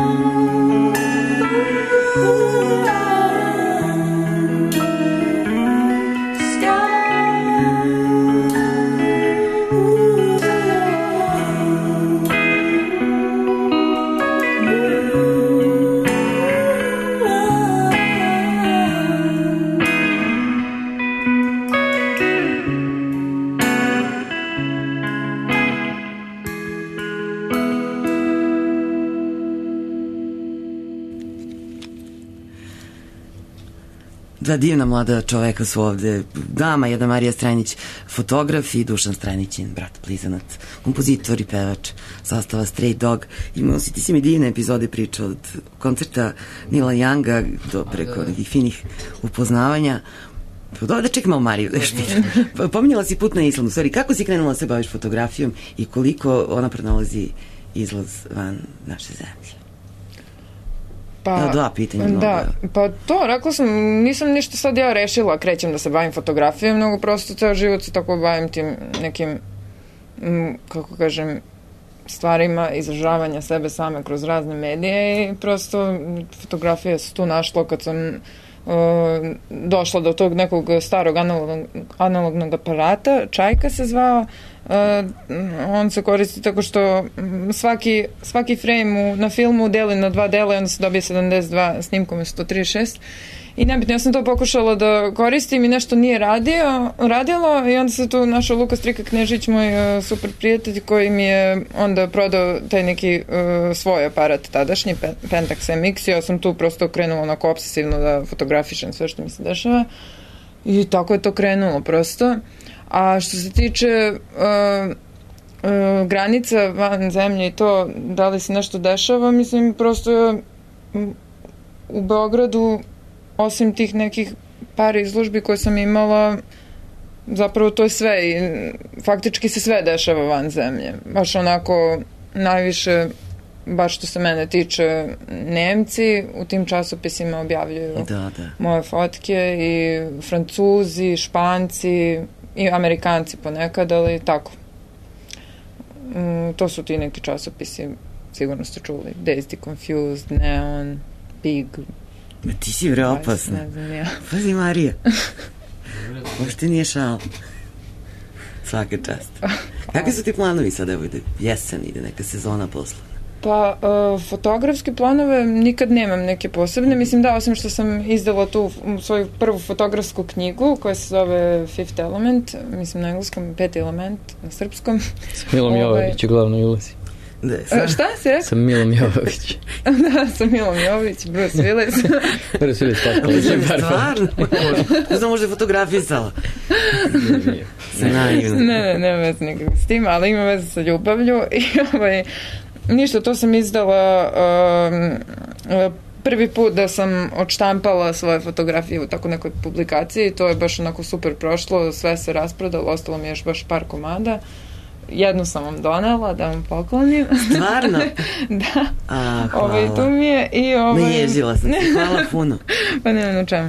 Dva divna mlada čoveka su ovde. Dama, jedna Marija Strajnić, fotograf, i Dušan Strajnićin, brat blizanac, kompozitor i pevač sastava Stray Dog. Imao si, ti si mi divne epizode pričao od koncerta Nila Younga do preko nekih finih upoznavanja. Da čekaj malo Mariju, da još pitam. Pominjala si put na Island, u stvari, kako si krenula da se baviš fotografijom i koliko ona pronalazi izlaz van naše zemlje? Pa, dva pitanja. Da, pa to, rekla sam, nisam ništa sad ja rešila, krećem da se bavim fotografijom, nego prosto ceo život se tako bavim tim nekim, kako kažem, stvarima izražavanja sebe same kroz razne medije i prosto fotografija se tu našla kad sam došla do tog nekog starog analognog aparata, Čajka se zvao. On se koristi tako što svaki frame na filmu deli na dva dela i onda se dobije 72 snimkom je 136 i nebitno, ja sam to pokušala da koristim i nešto nije radilo i onda se tu našao Luka Strika Knežić, moj super prijatelj, koji mi je onda prodao taj neki svoj aparat tadašnji, Pentax MX, i ja sam tu prosto krenula onako obsesivno da fotografišem sve što mi se dešava i tako je to krenulo prosto. A što se tiče granica van zemlje i to, da li se nešto dešava, mislim, prosto u Beogradu, osim tih nekih par izložbi koje sam imala, zapravo to je sve i faktički se sve dešava van zemlje. Baš onako najviše, baš što se mene tiče, Nemci u tim časopisima objavljuju moje fotke i Francuzi, Španci i Amerikanci ponekad, ali tako. To su ti neki časopisi, sigurno ste čuli. Dazed, Confused, Neon, Big. Ti si vre opasna. Pazi Marija. Uopšte nije šal. Svaka čast. Kakvi su ti planovi sad, evo ide jesen, ide neka sezona poslovna? Pa, fotografske planove nikad nemam neke posebne. Mislim da, osim što sam izdala tu svoju prvu fotografsku knjigu koja se zove Fifth Element, mislim na engleskom, Peti element, na srpskom. S Milom Jovović u glavnoj ulozi. Šta si rekao? Sa Milom Jovović. Da, sa Milom Jovović, Bruce Willis. Bruce Willis, tako. Stvarno? Ne znam, možda je fotografisala. Ne veze nikako s tim, ali ima veze sa ljubavlju i ništa, to sam izdala prvi put da sam odštampala svoje fotografije u tako nekoj publikaciji, to je baš onako super prošlo, sve se rasprodalo, ostalo mi još baš par komada. Jednu sam vam donela da vam poklonim. Stvarno? Da. Hvala. Tu mi je i naježila sam se, hvala puno. Pa nema na čemu.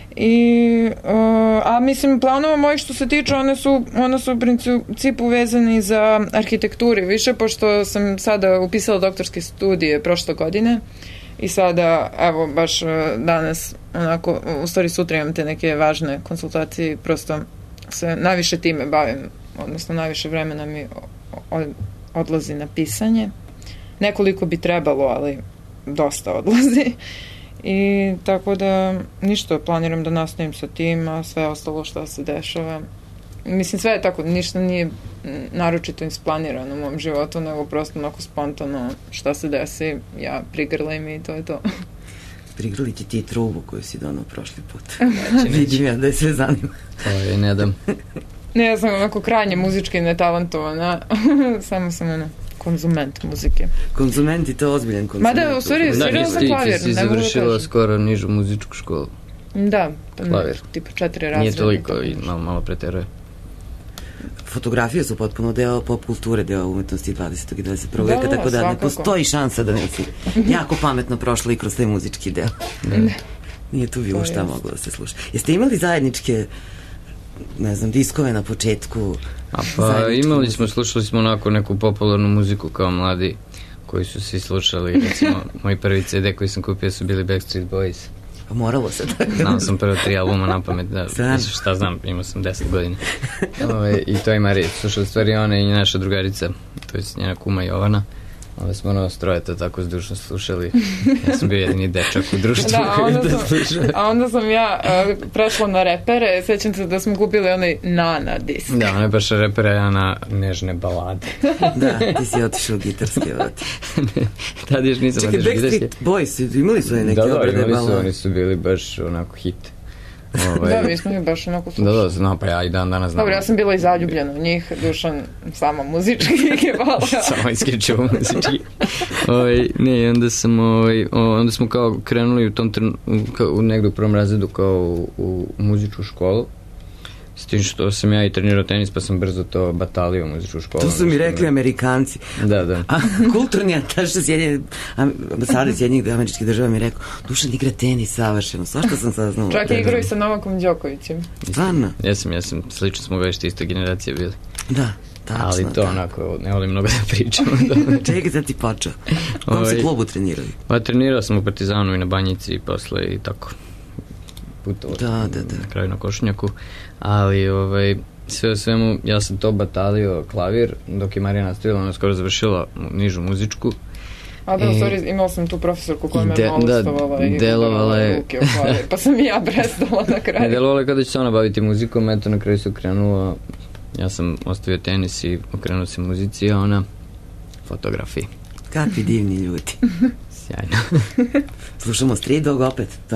A mislim, planova mojih što se tiče, one su u principu vezani za arhitekturi više, pošto sam sada upisala doktorske studije prošle godine i sada, evo, baš danas, onako, u stvari sutra imam te neke važne konsultacije, prosto se najviše time bavim, odnosno najviše vremena mi odlazi na pisanje. Nekoliko bi trebalo, ali dosta odlazi. I tako da ništa, planiram da nastavim sa tim, a sve ostalo što se dešava. Mislim, sve je tako, ništa nije naročito isplanirano u mom životu, nego prosto onako spontano šta se desi, ja prigrlim i to je to. Prigrli ti ti trubu koju si donao prošli put. Vidim ja da je sve zanima. Ne dam. Ne, ja sam onako krajnje muzički netalentovana, samo sam konzument muzike. Konzument i to ozbiljan konzument. Mada, u stvari, svirala sam klavir. Ti si završila skoro nižu muzičku školu. Da, klavir. Tipa 4 razreda. Nije toliko i malo preteruje. Fotografije su potpuno deo pop kulture, deo umetnosti 20. i 21. veka, tako da ne postoji šansa da nisi jako pametno prošla i kroz taj muzički deo. Nije tu bilo šta moglo da se sluša. Jeste imali zajedničke, ne znam, diskove na početku? Pa imali smo, slušali smo onako neku popularnu muziku kao mladi, koji su svi slušali. Recimo, moji prvi CD koji sam kupio su bili Backstreet Boys. Pa moralo se tako. Znao sam prvo 3 albuma na pamet, da, šta znam, imao sam 10 godina. I to i Marija, slušali stvari ona i naša drugarica, to je njena kuma Jovana. Onda smo ono strojete tako zdušno slušali. Ja sam bio jedini dečak u društvu koji da slušao. A onda sam ja prešla na repere. Sećam se da smo kupili onaj Nana disk. Da, ona je baš repera, ja na nežne balade. Da, ti si otišao u gitarske vati. Tad još nisam otišao u gitarske. Backstreet Boys, imali su neke obrade balade? Da, imali su, oni su bili baš onako hit. Da, mi smo ih baš onako slušali. Da, znam, pa ja i dan danas znam. Dobro, ja sam bila i zaljubljena u njih, Dušan samo muzički je vala. Samo isključivo muzički. Ne, onda smo kao krenuli u tom negdje u prvom razredu kao u muzičku školu. S tim što sam ja i trenirao tenis, pa sam brzo to batalio u muzičku školu. To su mi rekli Amerikanci. Da. A kulturni ataš ambasade Sjedinjenih Američkih Država mi je rekao, Dušan igra tenis savršeno, svašta sam saznala. Čak i igraju sa Novakom Đokovićem. Stvarno? Jesam, slično smo ga iste generacije bili. Da, tačno. Ali to onako, ne volim mnogo da pričam. Čekaj, sad ti počeo. U kom se klubu trenirali? Pa trenirao sam u Partizanu i na Banjici i posle i tako. Putovo. Da. Na kraju na Košunjaku. Ali sve u svemu ja sam to batalio klavir dok je Marija nastavila, ona skoro završila nižu muzičku. A da, sorry, imala sam tu profesorku koja me malostovala i delovala je ruke u klavir, pa sam i ja prestala na kraju. Delovala je kada će se ona baviti muzikom, eto na kraju se okrenula, ja sam ostavio tenis i okrenuo se muzici, a ona fotografiji. Kakvi divni ljudi. Sjajno. Slušamo Street Dog opet, da.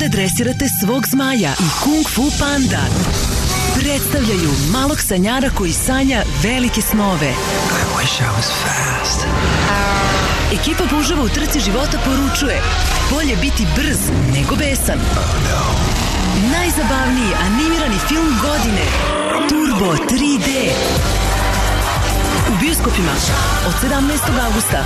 da dresirate svog zmaja i Kung Fu Panda predstavljaju malog sanjara koji sanja velike snove. I wish I was fast. Ekipa Puževa u trci života poručuje: bolje biti brz nego besan. Najzabavniji animirani film godine Turbo 3D u bioskopima od 17. avgusta.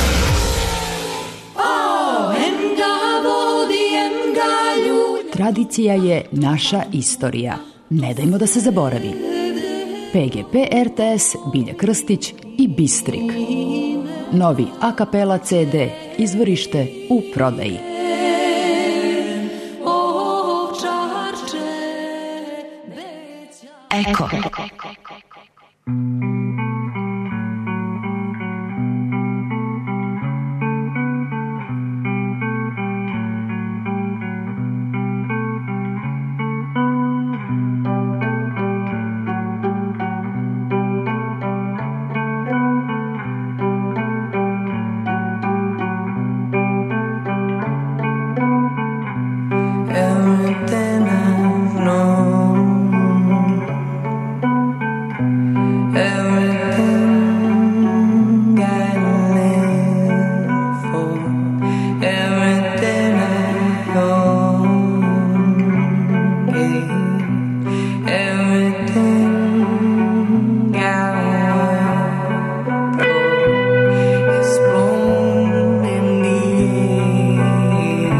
Tradicija je naša istorija. Ne dajmo da se zaboravi. PGP RTS, Bilja Krstić i Bistrik. Novi a kapela CD, izvorište u prodaji. Eko. Everything I've known, everything I live for, everything I own, everything I work for is blown in the air.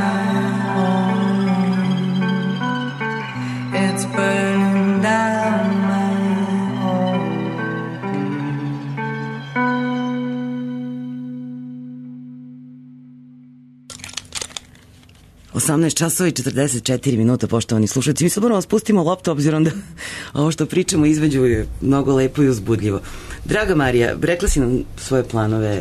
It's burning down 18 časova i 44 minuta, poštovani slušalci. Mi sad moramo spustimo loptu, obzirom da ovo što pričamo između je mnogo lepo i uzbudljivo. Draga Marija, rekla si nam svoje planove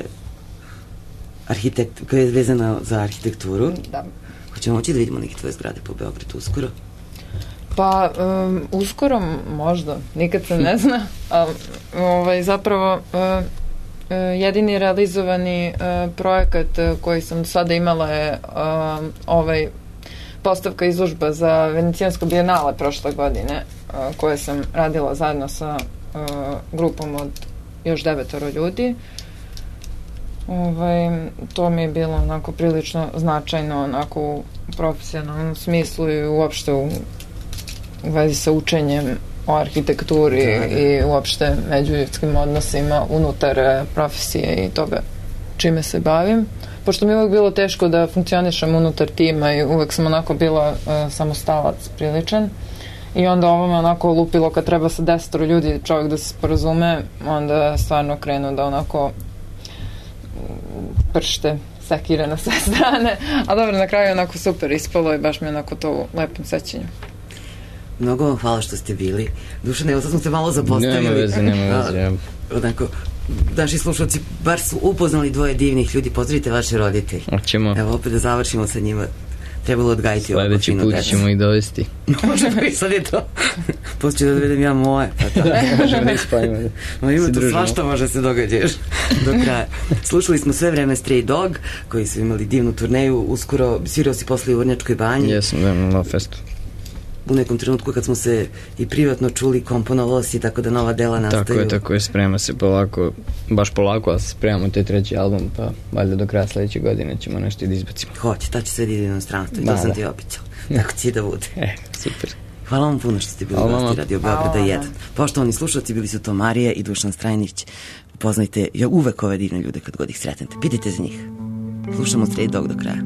koje je vezano za arhitekturu. Da. Hoćemo moći da vidimo neke tvoje zgrade po Beogradu uskoro? Pa, uskoro možda, nikad se ne zna. Zapravo, jedini realizovani projekat koji sam sada imala je postavka izložba za Venecijansko bijenale prošle godine, koje sam radila zajedno sa grupom od još 9 ljudi. To mi je bilo onako prilično značajno, onako u profesionalnom smislu i uopšte u vezi sa učenjem o arhitekturi i uopšte međuljudskim odnosima unutar profesije i toga čime se bavim. Pošto mi je uvek bilo teško da funkcionišem unutar tima i uvek sam onako bila samostalac priličan. I onda ovo me onako lupilo kad treba sa 10 ljudi čovjek da se sporazume, onda stvarno krenu da onako pršte sekire na sve strane. A dobro, na kraju onako super ispalo i baš mi onako to u lepom sećanju. Mnogo vam hvala što ste bili. Dušane, evo sad smo se malo zapostavili. Nema veze. Onako, naši slušalci bar su upoznali dvoje divnih ljudi. Pozdravite vaše roditelje. Hoćemo. Evo opet da završimo sa njima. Trebalo odgajiti ovo sledeći fino put ćemo ih dovesti. Može pa i sad je to. Poslije ću da dovedem ja moje. Možemo da ispavimo. Ima tu svašta može se događaš do kraja. Slušali smo sve vreme Stray Dog, koji su imali divnu turneju. Uskoro svirao si posle u Vrnjačkoj banji. Jesam, da, na Love Festu. U nekom trenutku kad smo se i privatno čuli, komponovalo si, tako da nova dela nastaju. Tako je, sprema se polako, baš polako, ali spremamo taj 3. album, pa valjda do kraja sledeće godine ćemo nešto i da izbacimo. Hoće, ta će sve da ide u inostranstvo i to sam ti običao. Tako će da bude. Super. Hvala vam puno što ste bili gosti Radio Beograda 1. Poštovani slušalci, bili su to Marija i Dušan Strajnić. Upoznajte uvek ove divne ljude kad god ih sretnete. Pitajte za njih. Slušamo Stray Dog do kraja.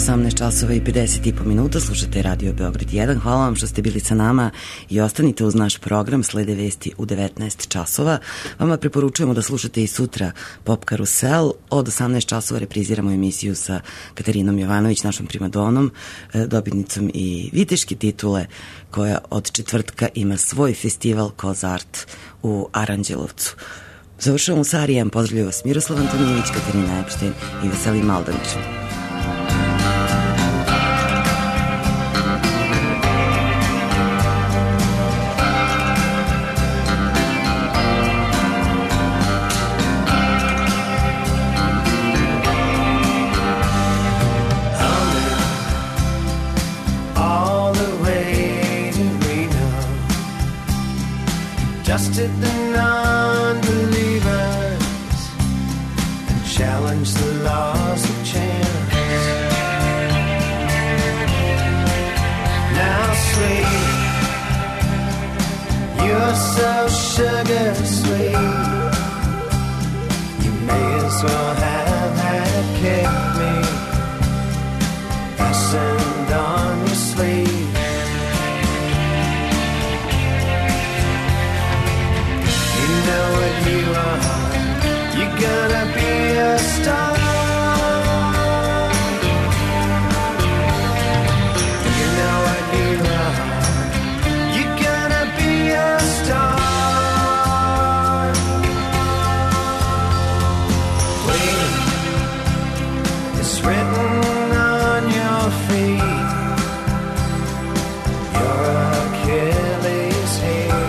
18 časova i 50,5 minuta, slušate Radio Beograd 1. Hvala vam što ste bili sa nama i ostanite uz naš program. Slede vesti u 19 časova. Vama preporučujemo da slušate i sutra Pop Karusel. Od 18 časova repriziramo emisiju sa Katarinom Jovanović, našom primadonom, dobitnicom i viteške titule, koja od četvrtka ima svoj festival Kozart u Aranđelovcu. Završavamo sa arijem. Pozdravljaju vas Miroslav Antonijević, Katarina Epštajn i Veselin Maldanić. Dusted the non-believers and challenged the laws of chance. Now, sweet, you're so sugar sweet. You may as well have had kept me fastened on your sleeve. You know what you are, you're gonna be a star. You know what you are, you're gonna be a star. Waiting is written on your feet. Your Achilles heel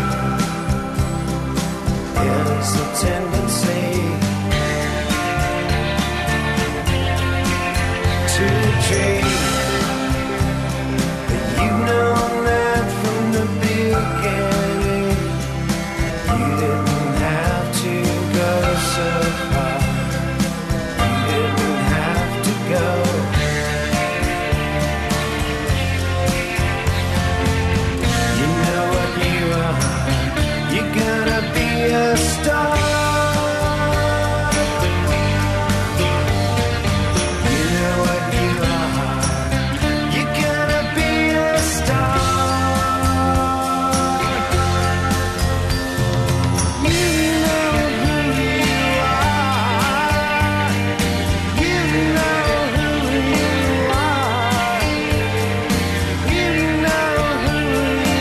is a tendency to dream, but you've known that from the beginning. You didn't have to go so far. You didn't have to go. You know what you are, you're gonna be a star. You know what you are, you're gonna be a star. You know who you are. You know who you are. You know who you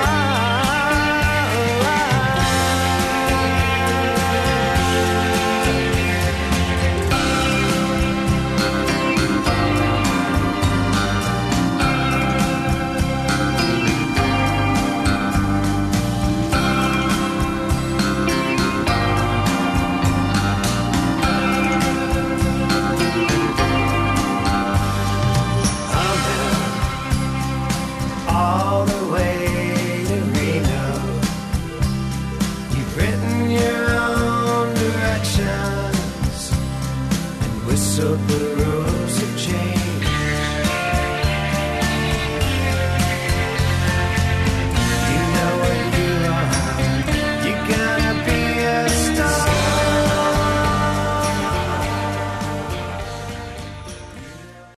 all the way to Reno. You've written your own directions and whistled the rules of change.